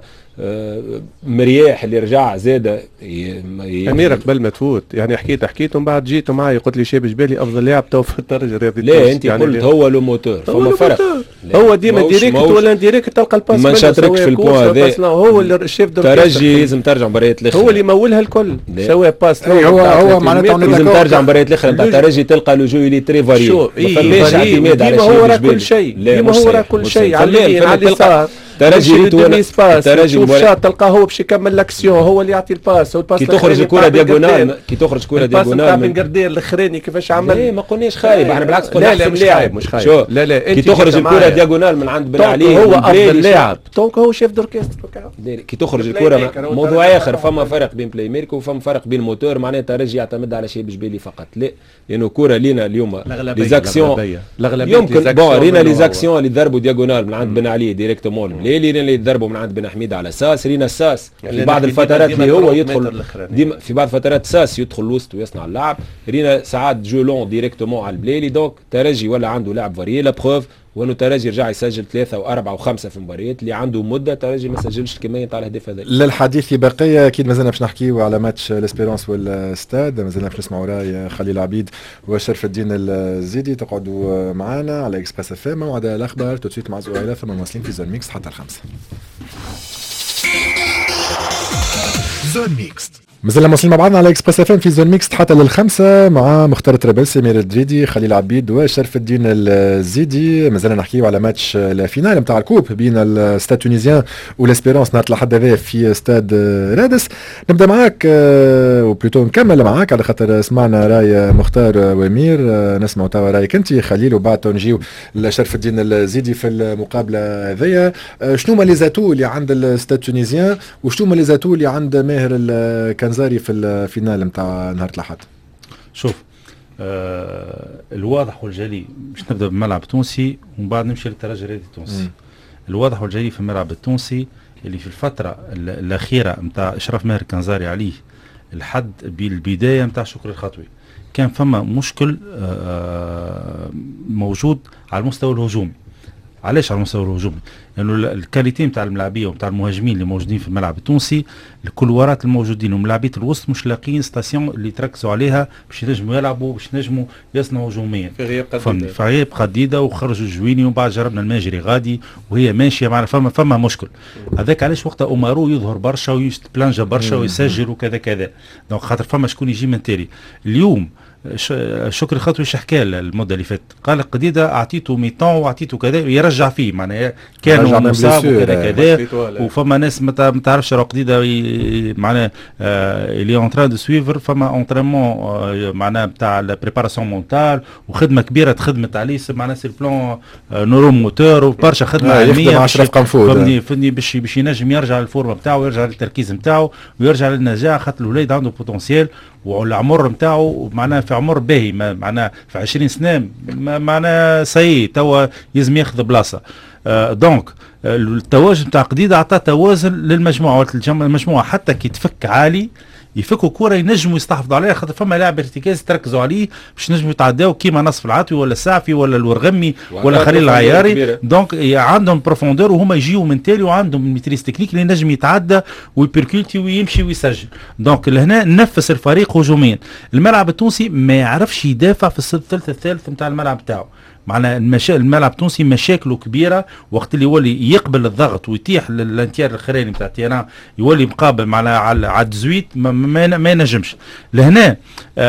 F: مرياح اللي رجع زاد.
D: امير قبل ما تفوت يعني حكيت ومن بعد جيت معي قلت لي شاب جبالي افضل لاعب تو في الترجي الرياضي.
F: لا انت يعني قلت هو لو موتور، فما فرق.
D: هو ديما ديريكت ولا انديريكت تلقى الباس
F: ما نشاطركش في البوان هذا.
D: هو اللي الشيف
F: الترجي لازم ترجع مباريات الاخرى،
D: هو اللي يمولها الكل سواء باس.
B: هو معناتها
F: لازم ترجع مباريات الاخرى نتاع الترجي تلقى لو جو اللي تري فاري، ما فماش اعتماد على
D: شيء. هو راه كل شيء، ديما هو راه كل شيء على اليمين على اليسار.
F: الترجي
D: تشوف شاط تلقاه هو باش يكمل لاكسيون، هو اللي يعطي الباس.
F: كي تخرج الكره دياغونال، كي تخرج كره دياغونال
D: من قردير الاخراني كيفاش عمل.
F: لا ما قلناش خايب، احنا بالعكس
D: قلنا لا مش خايب، مش خايب. لا
F: كي تخرج الكره دياغونال من عند بن علي
D: هو افضل لاعب، دونك هو شيف دوركستر.
F: كي تخرج الكره موضوع اخر، فما فرق بين بلاي ميرك وفما فرق بين موتور. معناها الترجي يعتمد على شيء بجبالي فقط، لا لانه كره لينا اليوم لي زاكسيون يمكن بون رينا لي زاكسيون اللي ضربوا دياغونال من عند بن علي ديريكتومون البليلي، اللي ضربوا من عند بن حميد على ساس. رينا ساس في بعض الفترات اللي هو يدخل ديما، في بعض الفترات ساس يدخل الوسط ويصنع اللعب. رينا ساعات جولون ديريكتومون على البليلي. دونك ترجي ولا عنده لاعب فاريي. لا بروف وانه ترجي رجع يسجل 3 و4 و5 في المباريات اللي عنده مده ترجي ما سجلش الكميه نتاع الاهداف هذا.
B: للحديث بقيه اكيد مازلنا باش نحكيو على ماتش ليسبيرونس والستاد، مازلنا باش نسمعوا راي خليل عبيد وشرف الدين الزيدي. تقعدوا معنا على اكسبريس اف ام. موعد الاخبار توتسويت مع زهيره، ثم مواصلين في زون ميكس حتى الخمسة. زون ميكس مازلنا موصلين مع بعضنا على اكسبريس اف ام في زون ميكس حتى للخمسة مع مختار ترابل، سمير الدريدي، خليل عبيد وشرف الدين الزيدي. مازلنا نحكيو على ماتش الفينال نتاع الكوب بين الستاد تونيزيان والاسبيرونس نهار الأحد هذا في استاد رادس. نبدا معاك وبلوتو نكمل معاك على خاطر سمعنا راي مختار وامير، نسمعوا توا رايك انت خليل وبعد نجيو لشرف الدين الزيدي في المقابله هذيا. شنو هما لي زاتو اللي عند الستاد تونيزيان وشنو هما لي زاتو اللي عند ماهر كنزاري في الفينال نتاع نهار الأحد؟
C: شوف الواضح والجلي باش نبدا بالملعب التونسي ومن بعد نمشي للترجي الرياضي التونسي. الواضح والجلي في الملعب التونسي اللي في الفتره الاخيره نتاع اشراف ماهر كنزاري عليه لحد بالبدايه نتاع شكري الخطوي كان فما مشكل موجود على المستوى الهجومي. علاش على المستوى الهجومي؟ لانه الكاليتي نتاع الملاعبيه ونتاع المهاجمين اللي موجودين في الملعب التونسي، الكلوارات الموجودين وملاعبيه الوسط مش لاقيين ستاسيون اللي تركزوا عليها باش ينجموا يلعبوا باش ينجموا يصنعوا هجوميا.
D: في غياب
C: قديده وخرجوا الجويني ومن بعد جربنا الماجري غادي وهي ماشيه معنا. فما مشكل هذاك علاش وقتها امارو يظهر برشا ويستبلانجا برشا ويسجل وكذا كذا. دونك خاطر فما شكون يجي من تالي. اليوم شكري خطوي حكى المده اللي فاتت قال قديده اعطيته ميطون واعطيته كذا يرجع فيه معناها كانوا مصاب وكذا كذا وفما ناس ما تعرفش راه قديده معناها اللي اون تران دو سويفر فما اونترينمون معناها نتاع البريباراسيون مونتال وخدمه كبيره تخدمت عليه معناها سي البلان نورو موتور وبرشا خدمه علميه فهمني باش ينجم يرجع للفورمه نتاعو ويرجع للتركيز نتاعو ويرجع للنجاح خاطر الوليد عنده بوتنسيال والعمر نتاعو معناها في عمر باهي معناها في 20 سنه معناها سي توا يلزم ياخذ بلاصه. دونك التواجد نتاع قديده عطى توازن للمجموعه المجموعه حتى كي تفك عالي يفكوا كوره ينجموا يستحفظوا عليها، خاطر فما لاعب ارتكاز تركزوا عليه باش نجموا يتعداو كيما نصف العطوي ولا السعفي ولا الورغمي ولا خليل العياري. دونك عندهم بروفوندور وهما يجيو من تالي وعندهم ميتريس تكنيك اللي ينجم يتعدى ويبركولتي ويمشي ويسجل. دونك لهنا نفس الفريق هجوميا. الملعب التونسي ما يعرفش يدافع في الثلث الثالث نتاع الملعب تاعو. معنا الملعب التونسي مشاكله كبيره وقت اللي يولي يقبل الضغط ويتيح للانتيار الاخراني نتاع التيران يولي مقابل معنا على 18 ما ينجمش. لهنا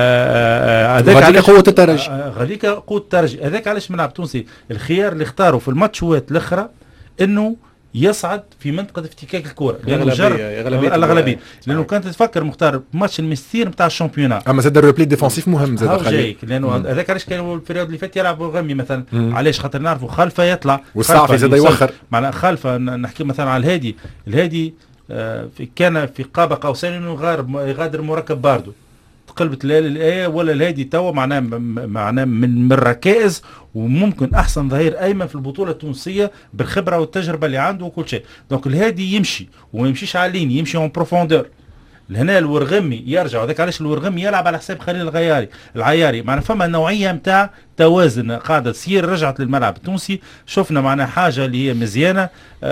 B: هذاك قوه الترجي،
C: غاديك قوه الترجي. هذاك علاش الملعب التونسي الخيار اللي اختاروا في الماتشات الاخرى انه يصعد في منطقه افتكاك الكره، لانه الاغلبيه لانه كانت تفكر مختار ماتش المستير نتاع الشامبيونات.
B: اما زاد الريبلي ديفونسيف مهم زاد
C: خليك، لانه هذاك علاش كانوا البريود اللي فات يلعبوا غمي مثلا. علاش؟ خاطر نعرفوا خلفه يطلع
B: والصعفي زاد يوخر.
C: معناها خلفه نحكي مثلا على الهادي كان في قاب قوسين انه يغادر مركب باردو، قلبت الايه ولا الهادي توا معناه من الركائز وممكن احسن ظهير ايمن في البطوله التونسيه بالخبره والتجربه اللي عنده وكل شيء. دونك الهادي يمشي وما يمشيش على اللين، يمشي اون بروفوندور. لهنا الورغمي يرجع، وذاك علاش الورغمي يلعب على حساب خليل العياري. معناها فما نوعيه نتاع توازن قاعده تصير. رجعت للملعب التونسي، شفنا معناها حاجه اللي هي مزيانه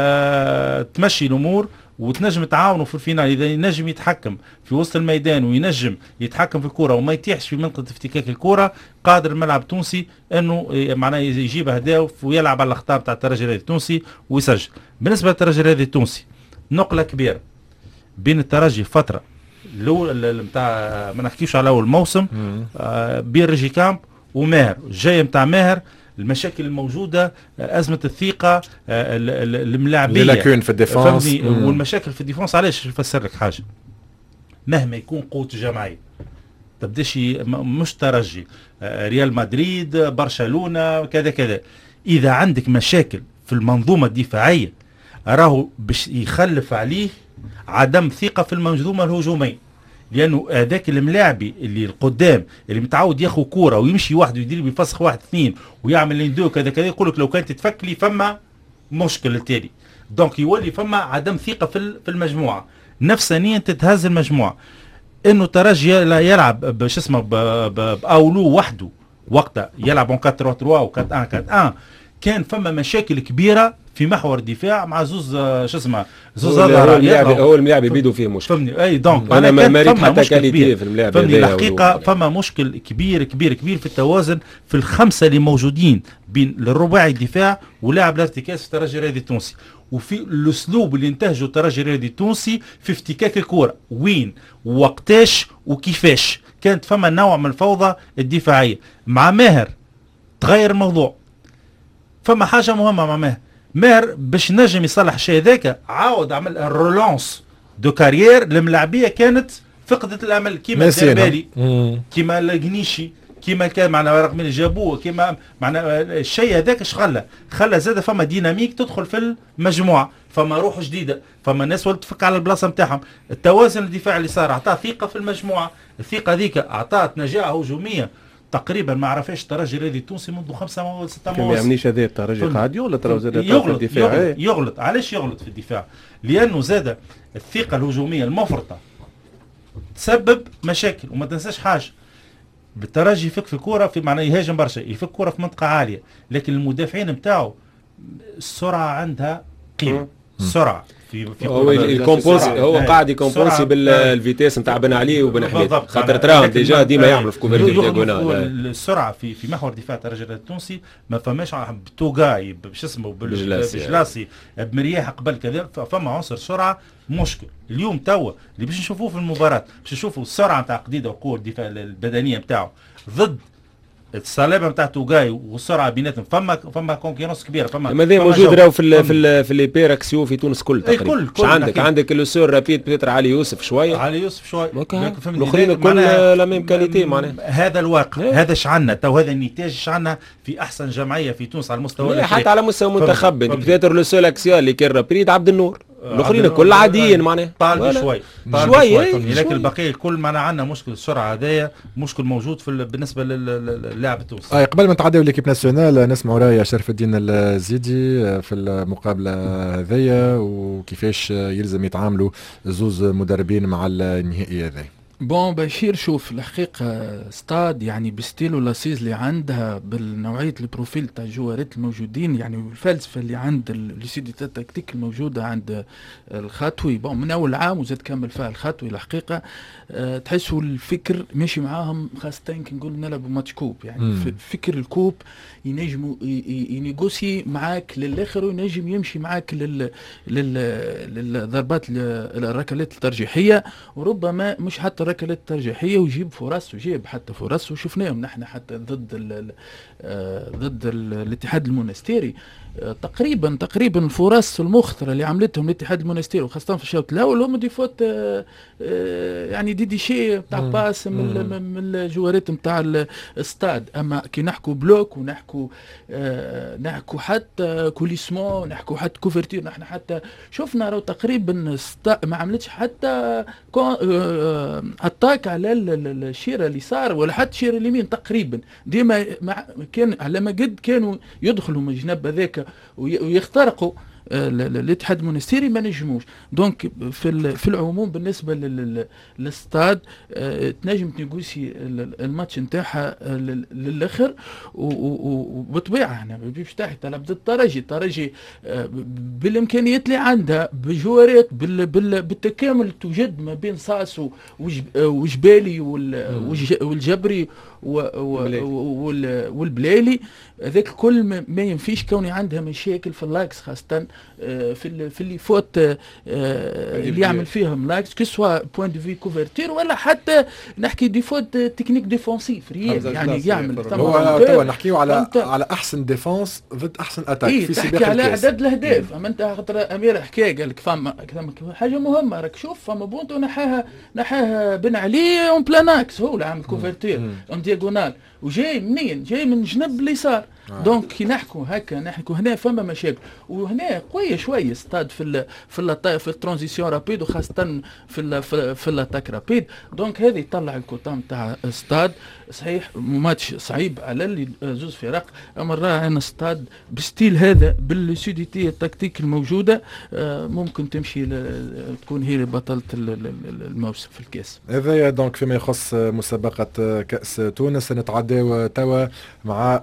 C: تمشي الامور وتنجم تعاونوا في الفينال. اذا ينجم يتحكم في وسط الميدان وينجم يتحكم في الكره وما يتيحش في منطقه افتكاك الكره، قادر الملعب التونسي انه معناه يجيب اهداف ويلعب على الاخطاء بتاع الترجي الرياضي التونسي ويسجل. بالنسبه للترجي الرياضي التونسي نقله كبيره بين الترجي فتره الاول نتاع ما نحكيش على اول موسم بين ريجي كامب وماهر. جاي نتاع ماهر المشاكل الموجوده، ازمه الثقه، الملاعبيه،
B: لاكون في الديفونس
C: والمشاكل في الديفونس. علاش نفسر لك حاجه؟ مهما يكون قوه الجماعيه تبداش مش ترجي ريال مدريد برشلونه كذا كذا، اذا عندك مشاكل في المنظومه الدفاعيه راهو باش يخلف عليه عدم ثقه في المنظومه الهجوميه. لانه هذاك الملاعبي اللي القدام اللي متعود ياخذ كوره ويمشي وحده ويدير بفسخ 1-2 ويعمل ليندو كذا كذا، يقول لك لو كانت تتفك لي فما مشكل التالي. دونك يولي فما عدم ثقه في المجموعه، نفسانيا تتهز المجموعه. انه ترجي يلعب باش اسمه باولو وحده وقتها يلعب 4-3-3 و 4-1-4-1 كان فما مشاكل كبيره في محور الدفاع مع زوز زوز
F: هو الملاعب بيدو فيه مشكل.
C: فهمني اي دونك
F: انا ما مريت حتى كاليتي في الملاعب.
C: فهمني الحقيقه فما مشكل كبير كبير كبير في التوازن في الخمسه اللي موجودين بين الرباعي الدفاع ولاعب الارتكاز في الترجي الرياضي التونسي، وفي الاسلوب اللي انتهجه الترجي الرياضي التونسي في افتكاك الكره وين وقتاش وكيفاش. كانت فما نوع من الفوضى الدفاعيه. مع ماهر تغير الموضوع. فما حاجه مهمه مع ماهر باش نجم يصلح الشيء ذاك، عاود عمل الرولانس دو كارير الملاعبيه كانت فقدت الامل كيما الدربالي كيما القنيشي كيما كان معنا رغم اللي جابوه كيما معنا الشيء هذاك اش خلى زاد فما ديناميك تدخل في المجموعه، فما روح جديده، فما الناس ولات تفك على البلاصه نتاعهم. التوازن الدفاعي اللي صار اعطاه ثقه في المجموعه، الثقه ذيك اعطات نجاعه هجوميه تقريبا ما عرفش الترجي الرياضي التونسي منذ 5 أو 6 مواسم.
D: ما يعنيش هذا الترجي قاعد يغلط راهو زاد في الدفاع.
C: يغلط. علاش يغلط في الدفاع؟ لانه زاد الثقه الهجوميه المفرطه تسبب مشاكل. وما تنساش حاجه، بالترجي يفك في الكوره في معناه يهاجم برشا، يفك كوره في منطقه عاليه، لكن المدافعين نتاعو السرعه عندها قيمه. السرعه في
F: هو الكومبونسي هو قاعد يكومبونسي بالفيتيس نتاع بن علي وبن حميد، خاطر تراهم ديجا ديما يعملوا في كوفرتي دياغونال.
C: السرعه في محور دفاع الترجي التونسي ما فماش بتوغاي باش اسمه بجلاسي بمرياح قبل كذا، فما عنصر سرعه مشكل. اليوم توا اللي باش نشوفوه في المباراه باش نشوفوا السرعه نتاع قديده وقوه الدفاع البدنيه نتاعو ضد الصلابه نتاع توغاي والسرعه بيناتهم. فما كونكورونس كبيره. فما
F: موجود راهو في لي بيراكسيو في تونس كل تقريبا. عندك لوسور رابيد بيتر علي يوسف شويه الاخرين الكل لا ميم كاليتي معناها.
C: هذا الواقع. هذا شعنا تو، هذا النتاج شعنا في احسن جمعيه في تونس على المستوى
F: حتى على مستوى منتخب. بيتر لوسور اكسيال اللي كان رابيد عبد النور، الاخرين الكل عاديين معناها.
C: طالب شوي لكن البقيه الكل معنا عندنا مشكل السرعه هذايا مشكل موجود بالنسبه للاعب التونسي.
B: قبل ما نتعداو ليكيب ناسيونال نسمعوا راي شرف الدين الزيدي في المقابله هذيا وكيفاش يلزم يتعاملوا زوز مدربين مع النهائي هذا.
E: بون بشير، شوف الحقيقة ستاد يعني بستيلو لاسيز اللي عندها بالنوعية البروفيل تاع الجوارات الموجودين، يعني الفلسفة اللي عند ليسيديتا التكتيك الموجودة عند الخطوي بون من أول عام وزاد كمل فيها الخطوي الحقيقة. تحسوا الفكر ماشي معاهم، خاصة كي نقول نلعبوا ماتش كوب، يعني فكر الكوب ينجموا ينيغوسي معاك للآخر، وينجم يمشي معاك للضربات الركلات الترجيحية، وربما مش حتى الركلات الترجيحيه، ويجيب فرص، وجيب حتى فرص وشفناهم نحن حتى ضد الاتحاد المونستيري. تقريبا الفرص المخطره اللي عملتهم الاتحاد المونستيري وخاصه في الشوط الاول هم دي فوت يعني دي شيء تاع باس من الجوارات نتاع الاستاد. اما كي نحكوا بلوك ونحكوا حتى كوليسمون ونحكوا حتى كوفرتير، نحن حتى شفنا راهو تقريبا ما عملتش حتى اتاك على الشيره اليسار ولا حتى الشيره اليمين تقريبا. ديما كان على ما قد كانوا يدخلوا من الجنب هذاك ويخترقوا الاتحاد المونستيري ما نجموش. دونك في العموم بالنسبه للستاد تنجم تنيغوسي الماتش نتاعها للاخر، وبطبيعه هنا باش تحت تلعب ضد الترجي بالامكانيات اللي عندها بجوارات بالتكامل توجد ما بين ساسو وجبالي والجبري والبلالي. هذاك الكل ما ينفيش كوني عندها مشاكل في اللاكس، خاصه في اللي فوت اللي يعمل فيهم لاكس كسوا بوين دو في كوفرتير ولا حتى نحكي دي فوت تكنيك ديفونسيف ريال، يعني يعمل
B: هو توا نحكيو على احسن ديفونس ضد احسن اتاك في سباق الكاس.
E: على عدد الاهداف. اما انت خاطر امير حكى قال لك فما حاجه مهمه، راك شوف فما بونتو نحاها بن علي اون بلاناكس، هو اللي عامل كوفرتير اون دياغونال، وجاي منين؟ جاي من جنب اليسار. دونك كي نحكوا هنا فما مشاكل، وهنا قويه شويه ستاد في الترانزيسيون رابيد، وخاصه في الاتاك رابيد. دونك هذه يطلع الكوتا نتاع ستاد. صحيح ماتش صعيب على اللي زوز فرق، اما راه انا ستاد بستيل هذا بالسوديتيه التكتيك الموجوده ممكن تمشي تكون هي بطله الموسم في الكاس.
B: هذا دونك فيما يخص مسابقه كاس تونس. نتعداو توا مع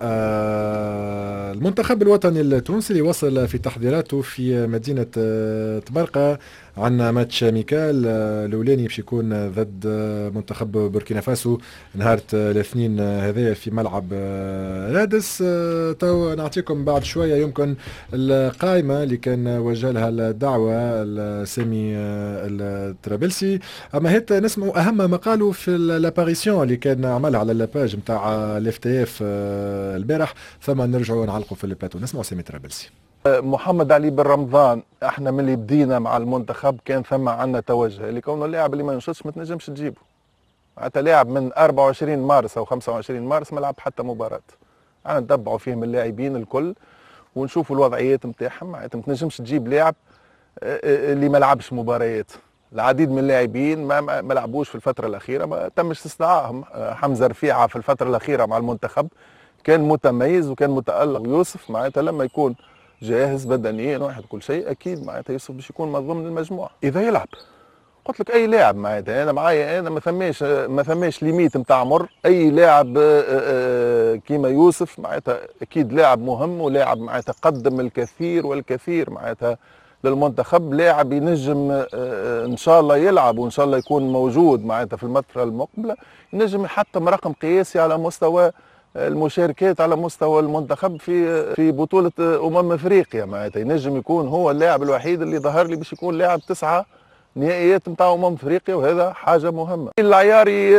B: المنتخب الوطني التونسي اللي وصل في تحضيراته في مدينة طبرقة. عندنا ماتش ميكال الاولاني باش يكون ضد منتخب بوركينا فاسو نهار الاثنين هذايا في ملعب رادس. تو نعطيكم بعد شويه يمكن القائمه اللي كان وجه لها الدعوه السامي الترابلسي. اما هيت نسمعوا اهم ما قالوا في لاباريسيون اللي كان عملها على لاباج نتاع الاف تي اف البارح، ثم نرجعوا نعلقوا في البلاتو. نسمعوا سامي ترابلسي.
A: محمد علي بن رمضان، احنا من اللي بدينا مع المنتخب كان ثم عندنا توجه اللي كونه اللاعب اللي ما ينشطش ما تنجمش تجيبه. معناتها لاعب من 24 مارس او 25 مارس ما لعب حتى مباراه. انا نتبعوا فيهم اللاعبين الكل ونشوفوا الوضعيات نتاعهم. معناتها ما تنجمش تجيب لاعب اللي ما لعبش مباريات. العديد من اللاعبين ما لعبوش في الفتره الاخيره، ما تمش استدعائهم. حمزه رفيعه في الفتره الاخيره مع المنتخب كان متميز وكان متالق، ويوسف معناتها لما يكون جاهز بدنيا واحد كل شيء اكيد معناتها يوسف باش يكون من ضمن المجموعه اذا يلعب. قلت لك اي لاعب معناتها انا معايا، انا ما ثماش ليميت نتاع عمر. اي لاعب كيما يوسف معناتها اكيد لاعب مهم ولاعب معناتها قدم الكثير والكثير معناتها للمنتخب. لاعب ينجم ان شاء الله يلعب وان شاء الله يكون موجود معناتها في الفتره المقبله، ينجم يحطم رقم قياسي على مستوى المشاركات على مستوى المنتخب في بطولة افريقيا. معناتها ينجم يكون هو اللاعب الوحيد اللي ظهر لي باش يكون لاعب 9 نهائيات نتاع افريقيا، وهذا حاجة مهمة. العياري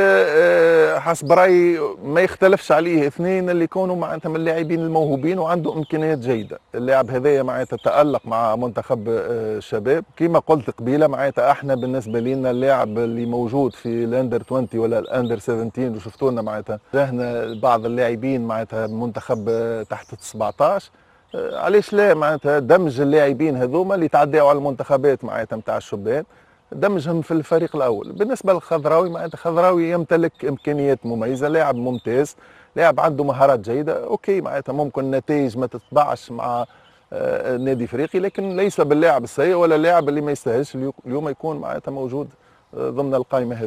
A: حسب رايي ما يختلفش عليه اثنين اللي يكونوا معناتها من اللاعبين الموهوبين وعنده امكانيات جيدة. اللاعب هذايا معناتها تألق مع منتخب الشباب كما قلت قبيله. معناتها احنا بالنسبة لنا اللاعب اللي موجود في الاندر 20 ولا الاندر 17 وشفتونا معناتها جاهنا بعض اللاعبين معناتها منتخب تحت 17. علاش لا معناتها دمج اللاعبين هذوما اللي تعداوا على المنتخبات معناتها نتاع الشبان دمجهم في الفريق الاول. بالنسبه للخضراوي معناتها خضراوي يمتلك امكانيات مميزه، لاعب ممتاز، لاعب عنده مهارات جيده. اوكي معناتها ممكن النتائج ما تتبعش مع النادي الافريقي، لكن ليس باللاعب السيء ولا اللاعب اللي ما يستاهلش اليوم يكون معناتها موجود ضمن القائمه هذه.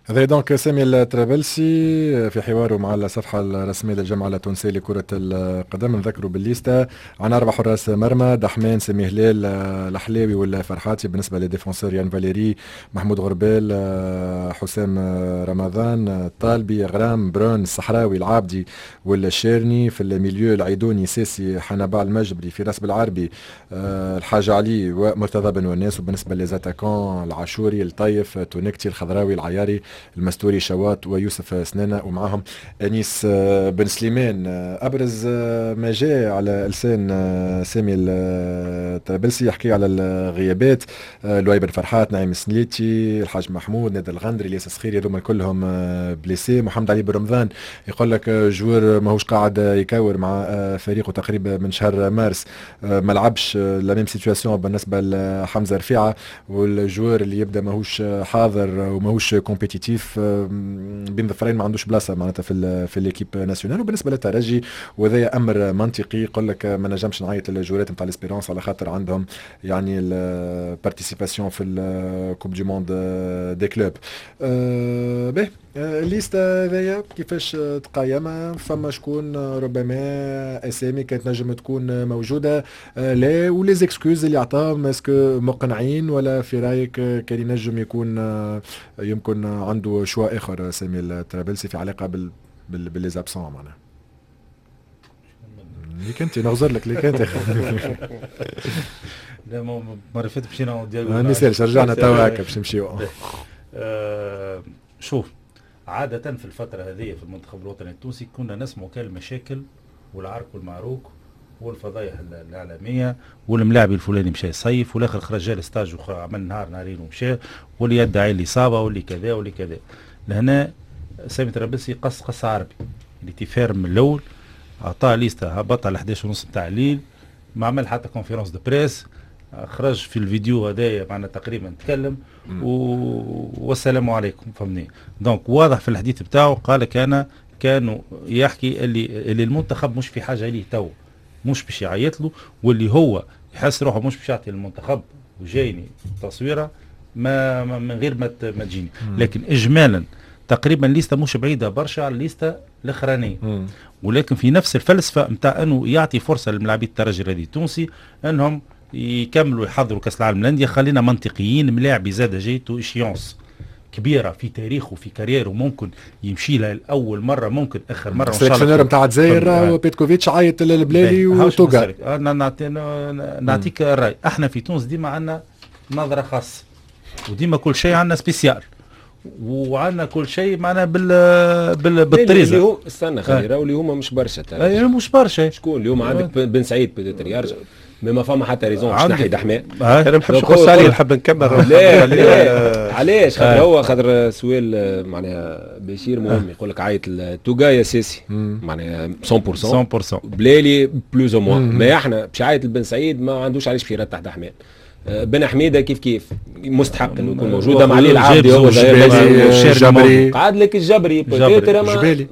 B: هذا دونك سامي الطرابلسي في حواره مع الصفحة الرسمية للجمعية التونسية لكرة القدم. نذكروا بالليستا عن 4 حراس مرمى: دحمان، سامي هلال، الحلاوي والفرحاتي. بالنسبة للديفونسور يان فاليري، محمود غربال، حسام رمضان، الطالبي، غرام، برون، الصحراوي، العابدي والشيرني. في الميليو العيدوني، سيسي، حنبال المجبري، فراس بالعربي، الحاج علي ومرتضى بن وناس. وبالنسبة لزاتاكون العاشوري، الطيف، تونكتي، الخضراوي، العياري، المستوري، شواط ويوسف سنانة. ومعهم أنيس بن سليمان. أبرز ما جاء على لسان سامي الطرابلسي يحكي على الغيابات: لؤي بن فرحات، نعيم سنيتي، الحاج محمود، نادر الغندري، الياس الصخيري، هذوما كلهم بليسي. محمد علي بن رمضان يقول لك جوار ماهوش قاعد يكور مع فريقه تقريبا من شهر مارس، ما لعبش. لا ميم سيتواسيون بالنسبة لحمزة رفيعة، والجوار اللي يبدا ماهوش حاضر وماهوش كومبيتيتيف بين ظفرين، ما عندوش بلاصه معناتها في ليكيب ناسيونال. وبالنسبه للترجي وهذا امر منطقي، يقول لك ما نجمش نعيط للجورات نتاع ليسبيرونس على خاطر عندهم يعني البارتيسيباسيون في الكوب دي موند دي كلوب. باهي الليستا هذيا كيفاش تقيم؟ فما شكون ربما اسامي كانت نجم تكون موجوده لا، ولي زيكسكوز اللي عطاهم اسكو مقنعين، ولا في رايك كان ينجم يكون يمكن عنده شواء اخر سامي الطرابلسي في علاقه باللي زابسون معناها؟ ليك انت نغزر لك ليك انت.
C: لا مرة فاتت مشينا
B: ما نسالش، رجعنا توا هكا باش نمشيو.
C: شوف، عادة في الفترة هذه في المنتخب الوطني التونسي كنا نسمعوا كالمشاكل والعرك والمعروك والفضايح الإعلامية، والملاعب الفلاني مشى يصيف والاخر خرج جا الستاج وعمل نهار نهارين ومشى، واللي يدعي الإصابة واللي كذا واللي كذا. لهنا سامي الطرابلسي قص عربي اللي تفارم من الأول، عطاه ليستا هبط على 11:30 نتاع الليل، ما عمل حتى كونفيرونس دو بريس، خرج في الفيديو هذايا معنا تقريبا تكلم والسلام عليكم، فهمني. دونك واضح في الحديث بتاعه قال لك كانوا يحكي اللي المنتخب مش في حاجه ليه تو، مش باش يعيط له، واللي هو يحس روحه مش باش يعطي المنتخب وجايني تصويره ما من غير ما تجيني. لكن اجمالا تقريبا ليستا مش بعيده برشا على الليستا الاخرانيه، ولكن في نفس الفلسفه نتاع انه يعطي فرصه للاعبي الترجي الرياضي التونسي انهم يكملوا يحضروا كاس العالم للانديه. خلينا منطقيين، ملاعب زاد جايته اشيونس كبيره في تاريخه وفي كاريره، وممكن يمشي لها الاول مره، ممكن اخر مره ان شاء الله.
B: السلكسيونير نتاع الجزائر وبيتكوفيتش عيط للبلالي وتوغا.
C: نعطيك الراي، احنا في تونس ديما عندنا نظره خاصه، وديما كل شيء عندنا سبيسيال، وعندنا كل شيء معنا بالطريزه.
F: اللي هو استنى خلي راهو اللي هما مش برشا
C: مش برشا.
F: شكون اليوم عندك بن سعيد بيتر يرجع، ما فما حتى ريزون باش تنحي دحمان.
D: انا ما نحبش نقص عليه، نحب نكمل.
F: لا علاش؟ خاطر هو خاطر سؤال معناها بشير مهم، يقول لك عيط توغا يا سيسي معناها 100% بلالي بلوز او موان، ما احنا باش عيط لبن سعيد ما عندوش علاش باش يرتاح دحمان. بن حميده كيف مستحق انه يكون موجوده مع العابدي، هو
B: جبري
F: قعد لك الجبري
B: جبالي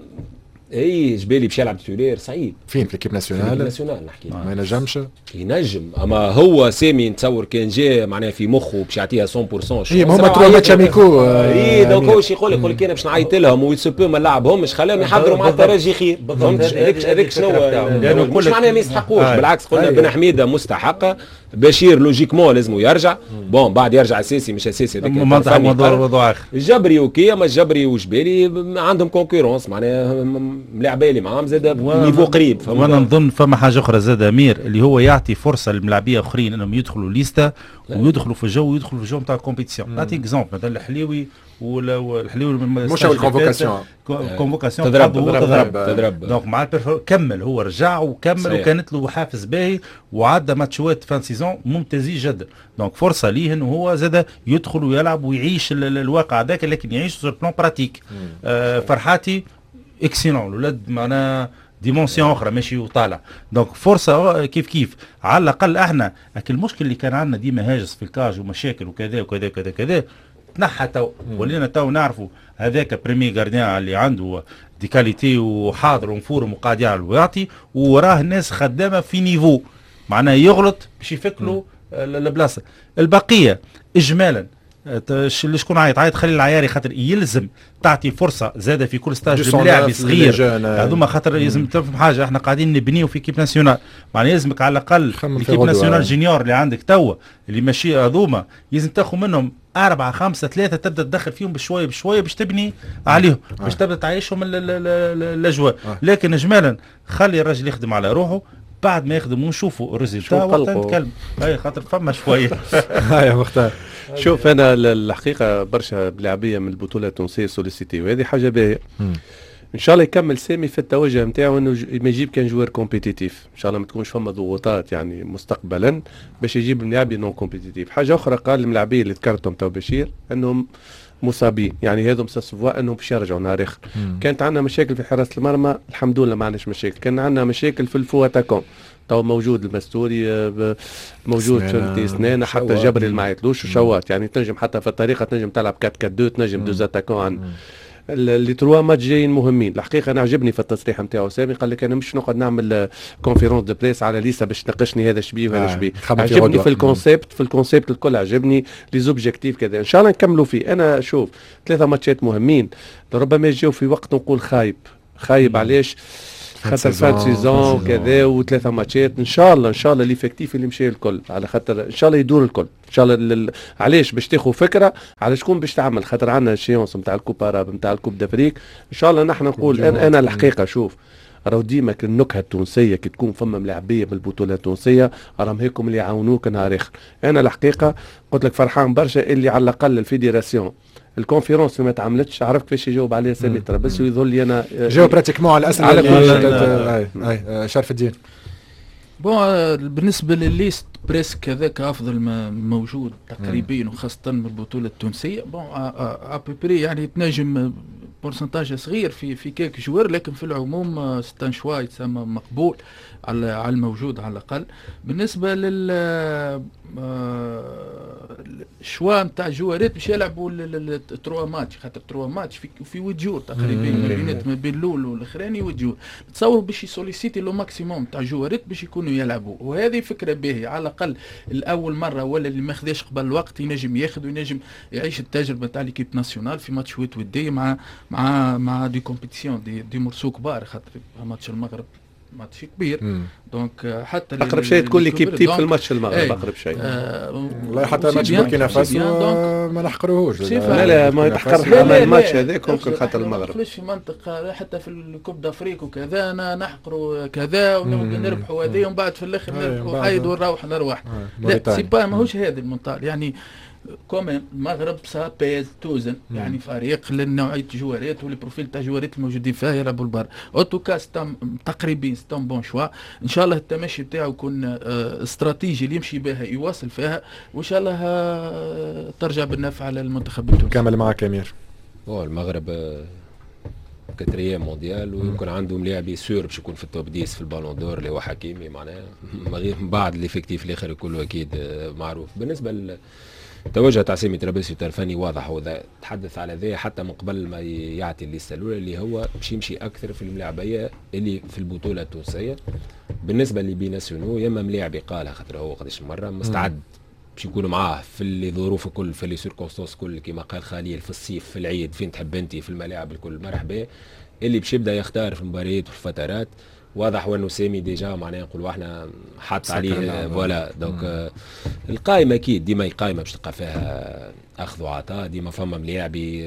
F: اي جبالي باش يلعب تيتولير صعيب
B: فين في ليكيب ناسيونال
F: نحكي
B: ما ينجمش
F: ينجم، اما هو سامي نتصور كان جاء معناها في مخه باش يعطيها 100%.
B: اي هما تروا ماتش اميكو.
F: اي دونك هو يقول لك انا باش نعيط لهم ويسبو ما نلعبهمش، خلاهم يحضروا مع الترجي خير. هذاك شنو مش معناها ما يستحقوش، بالعكس قلنا بن حميده مستحقه، بشير لوجيكمون لازم يرجع. بون بعد يرجع اساسي مش اساسي هذاك
C: موضوع اخر.
F: الجبري اوكي، اما الجبري وجبالي عندهم كونكورونس معناها ملاعبيه اللي معاهم زاد نيفو قريب.
C: وانا نظن فما حاجه اخرى زاد امير، اللي هو يعطي فرصه للملاعبيه اخرين انهم يدخلوا ليستا ويدخلوا في الجو نتاع الكومبيتيسيون. نعطيك اكزومبل مثلا الحليوي والحليوي
B: مش
C: الكونفوكاسيون
F: تضرب
C: دونك مع كمل، هو رجع وكمل صحيح. وكانت له حافز باهي وعدى ماتشوات فان سيزون ممتازين جدا. دونك فرصه ليه انه هو زاد يدخل ويلعب ويعيش الواقع هذاك، لكن يعيش سور بلان براتيك. فرحاتي اكسيلون الولاد معناها ديمونسيون اخرى ماشي وطالع. دونك فرصه كيف على الاقل احنا المشكل اللي كان عندنا ديما هاجس في الكاج ومشاكل وكذا وكذا كذا كذا تنحى تو، ولينا تو نعرفوا هذاك بريمي غارديان اللي عنده دي كاليتي وحاضر ومفورم وقاعد يعمل ويعطي، وراه الناس خدامه في نيفو معناها يغلط باش يفكلوا البلاصه. البقيه اجمالا شكون عيط خلي العياري، خاطر يلزم تعطي فرصه زاده في كل ستاج للاعب صغير هذوما، خاطر لازم تفهم حاجه، احنا قاعدين نبنيو في كيب ناسيونال، معناها لازمك على الاقل الكيب ناسيونال جونيور اللي عندك توا اللي ماشي هذوما لازم تاخذ منهم 4 5 3 تبدا تدخل فيهم بشويه بشويه باش تبني عليهم، باش تبدا تعيشهم الاجواء. لكن اجمالا خلي الراجل يخدم على روحه، بعد ما يخدم ونشوفوا الريزلتا وقت نتكلم. اي خاطر فما شويه.
B: هاي مختار.
D: شوف انا الحقيقه برشا لاعبيه من البطوله التونسيه سوليسيتي، وهذه حاجه باهيه. ان شاء الله يكمل سامي في التوجه نتاعو انه ما يجيب كان جوار كومبيتيتيف، ان شاء الله ما تكونش فما ضغوطات يعني مستقبلا باش يجيب ملاعبي نون كومبيتيتيف. حاجه اخرى قال الملاعبيه اللي ذكرتهم تو بشير انهم مصابين، يعني هذم سسفوا انهم باش يرجعوا نهار اخر. كانت عندنا مشاكل في حراسه المرمى، الحمد لله ما عندناش مشاكل. كان عندنا مشاكل في الفو اتاكون، تو موجود المستوري، موجود في سنانه، حتى جبري اللي ما عيطلوش وشوات، يعني تنجم حتى في الطريقه تنجم تلعب 4-4-2، تنجم دوز اتاكون. اللي 3 ماتش جايين مهمين. الحقيقه انا عجبني في التصريح نتاعو سامي، قال لك انا مش نقعد نعمل كونفيرونس دو بريس على ليسا باش تناقشني هذا شبيه وهذا شبيه. عجبني في الكونسيبت الكل، عجبني لي زوبجيكتيف كذا. ان شاء الله نكملوا فيه. انا شوف 3 ماتشات مهمين، ربما يجيو في وقت نقول خايب علاش؟ خاطر فات سيزون وكذا و3 ماتشات. ان شاء الله ليفيكتيف اللي مشى الكل، على خاطر ان شاء الله يدور الكل ان شاء الله. علاش؟ باش تاخذ فكره على شكون باش تعمل، خاطر عندنا شيونس نتاع الكوب اراب نتاع الكوب دافريك. ان شاء الله نحن نقول انا الحقيقه شوف راهو ديما النكهه التونسيه كي تكون فما ملاعبيه بالبطوله التونسيه راهم هيكم اللي يعاونوك نهار اخر. انا الحقيقه قلت لك فرحان برشا اللي على الاقل الفيديراسيون الكونفيرونس ما تعملتش، عرفت كيفاش يجاوب عليها سامي ترابلسي ويظل لي انا
B: جاوب براتيكمون على الاسئله. شرف الدين.
E: بون بالنسبه للليست بريسك هذاك افضل ما موجود تقريبا، وخاصه بالبطوله التونسيه. بون ابيبري يعني تنجم بورسنتاج صغير في كيك جوار، لكن في العموم ستان شوا يتسمى مقبول على الموجود على الاقل. بالنسبه لل الشوا نتاع الجوارات باش يلعبوا 3 ماتش، خاطر 3 ماتش في 8 جور تقريبا ما بين الاول والاخراني 8 جور. تصور باش يسوليسيتي لو ماكسيموم تاع الجوارات باش يكونوا يلعبوا، وهذه فكره باهيه. على الاقل الاول مره ولا اللي ما خداش قبل الوقت ينجم ياخذ وينجم يعيش التجربه تاع ليكيب ناسيونال في ماتش ودي مع دي كومبيتيسيون دي مرسو كبار، خاطر ماتش المغرب ماتش كبير. دونك حتى
D: اقرب شيء تكون ليكيب تيب في الماتش المغرب اقرب شيء.
B: والله حتى ماتش بوركينا فاسو ما نحقروهوش.
D: لا ما يتحقر على الماتش هذاك ممكن خاطر المغرب.
E: في منطقه حتى في الكوب دافريك وكذا انا نحقروا كذا ونبدا نربحوا هذه ومن بعد في الاخر نربحوا حيد ونروح الارواح. لا سي با ماهوش هذا المنطال يعني. كومان المغرب سا بيز توزن يعني فريق للنوعيه الجوارات والبروفيل تاع الجوارات الموجودين فيها يلعبوا البر. اوتوكا تقريبا ستام بون شوا. ان شاء الله التمشي بتاعه يكون استراتيجي اللي يمشي بها يواصل فيها، وان شاء الله ترجع بالنفع على المنتخب التونسي.
B: كامل معك امير.
F: المغرب كتريام مونديال ويمكن عنده ملاعب سور باش يكون في التوب 10 في البالون دور اللي هو حكيمي معناها من بعد الافكتيف الاخر كله اكيد معروف. بالنسبه توجه تاع سامي ترابلسي الترفاني واضح، هو تحدث على ذا حتى من قبل ما يعطي الليسته الاولى اللي هو باش يمشي اكثر في الملاعبيه اللي في البطوله التونسيه. بالنسبه لبي ناسيونو يما ملاعبي قالها خاطر هو قداش مره مستعد باش يكونوا معاه في اللي ظروف الكل في اللي سيركونستانس كل كما قال خليل في الصيف في العيد فين تحب انت في الملاعب الكل مرحبا. اللي باش يبدا يختار في المباريات وفي الفترات واضح وانه سامي ديجا معناها نقولوا احنا حط عليه فوالا. دونك القائمه اكيد ديما قائمه باش تلقى فيها اخذ وعطاء، ديما فما ملاعبي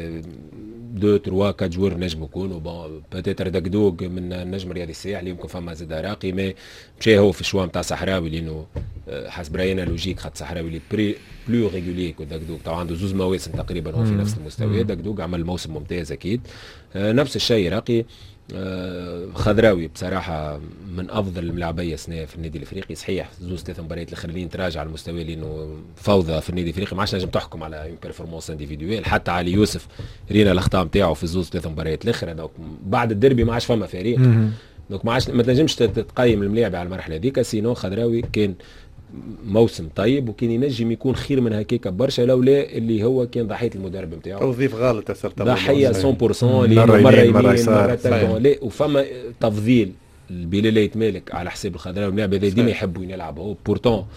F: 2 3 4 جوار نجم يكونوا بون باتيتر دقدوق من النجم الرياضي الساحلي يمكن فما زاد راقي ما مشى هو في الشوا نتاع صحراوي لانه حسب راينا لوجيك خاطر صحراوي لي بلو ريغولي كو دقدوق طبعا عنده 2 مواسم تقريبا هو في نفس المستوى. دقدوق عمل موسم ممتاز اكيد. نفس الشيء راقي. خضراوي بصراحه من افضل الملاعبيه سنه في النادي الافريقي. صحيح 2-3 مباريات الاخرين تراجع على المستوى لانه فوضى في النادي الافريقي ما عادش نجم تحكم على بيرفورمانس انديفيدويل. حتى علي يوسف رينا الاخطاء نتاعو في 2-3 مباريات الاخرى. دونك بعد الديربي ما عادش فما فريق دونك ما عادش ما تنجمش تقيم الملاعب على المرحله هذيك. سينو خضراوي كان موسم طيب وكان ينجم يكون خير من هكاك برشا لولا اللي هو كان ضحيه المدرب نتاعو.
D: توظيف غلط
F: ضحيه 100% مره يمين مره يسار. لا وفما تفضيل بلال يتمالك على حساب الخضراوي. اللاعب هذا ديما يحبوا يلعب هو بورتون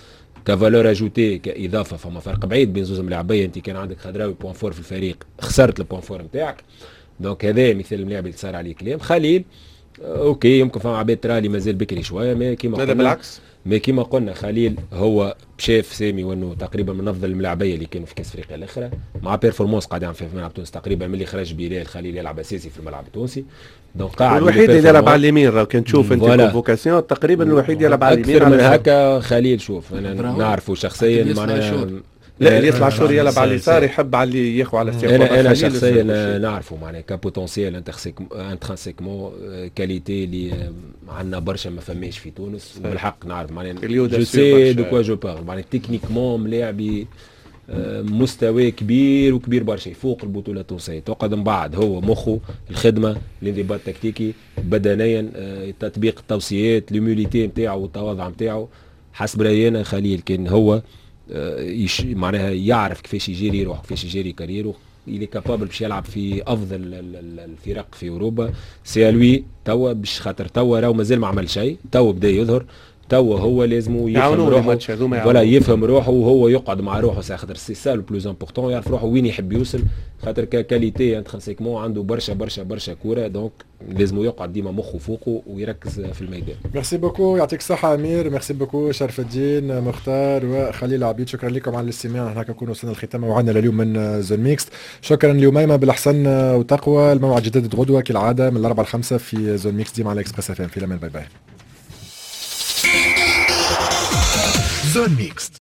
F: كفالور اجوتي كاضافه، فما فرق بعيد بين زوز ملاعبيه. انت كان عندك خضراوي بوان فور في الفريق، خسرت البوان فور نتاعك. دونك هذا مثال الملاعب اللي صار عليه كلام. خليل اوكي يمكن فما عباد ترى لي مازال بكري شويه، ما كيما
D: لا بالعكس،
F: ما كيما قلنا خليل هو شاف سامي وانه تقريبا من افضل الملاعبيه اللي كانوا في كاس افريقيا الاخرى، مع بيرفورمانس قاعد يعمل في ملعب تونس تقريبا ملي خرج بلال خليل يلعب اساسي في الملعب التونسي. دونك قاعد
D: الوحيد اللي يلعب على اليمين، راه كان تشوف انت كونفوكاسيون تقريبا الوحيد يلعب على اليمين.
F: اكثر من هكا خليل شوف انا نعرفه شخصيا معناها
D: لا اللي يطلع شوري يلعب على اليسار يحب على اللي ياخذ على السيف.
F: انا شخصيا نعرفه معناها كبوتونسيال انترانسيكمون كاليتي اللي عندنا برشا ما فماش في تونس، وبالحق نعرف معناها جو سي دو كوا جو بار معناها تكنيكمون ملاعبي مستوى كبير وكبير برشا يفوق البطوله التونسيه. تقعد من بعد هو مخه الخدمه الانضباط التكتيكي بدنيا تطبيق التوصيات ليميليتي نتاعو والتواضع نتاعو. حسب رايي انا خليل كان هو معناها يعرف كيفاش يجيري روحه كيفاش يجيري كاريرو، اللي كابابل باش يلعب في افضل الفرق في اوروبا. سي لوي توا باش خاطر توا راهو مازال ما عمل شيء، توا بدا يظهر، توا هو لازم يفهم روحه ولا يفهم روحه وهو يقعد مع روحه ساعه خاطر سي سا لو بلوز امبورطون، يعرف روحه وين يحب يوصل خاطر ككاليتي انترانسيكمون عنده برشا برشا برشا كوره. دونك لازم يقعد ديما مخه فوقه ويركز في الميدان.
B: ميرسي بوكو، يعطيك الصحة أمير. ميرسي بوكو شرف الدين مختار وخليل عبيد. شكرا لكم على الاستماع. هناك نكون وصلنا الختام موعدنا لليوم من زون ميكس. شكرا ليوميمة بالأحسن وتقوى. الموعد جديد غدوة كالعادة من 4 ل 5 في زون ميكس ديما على اكسبريس اف ام. في الأمان، باي باي. زون ميكس.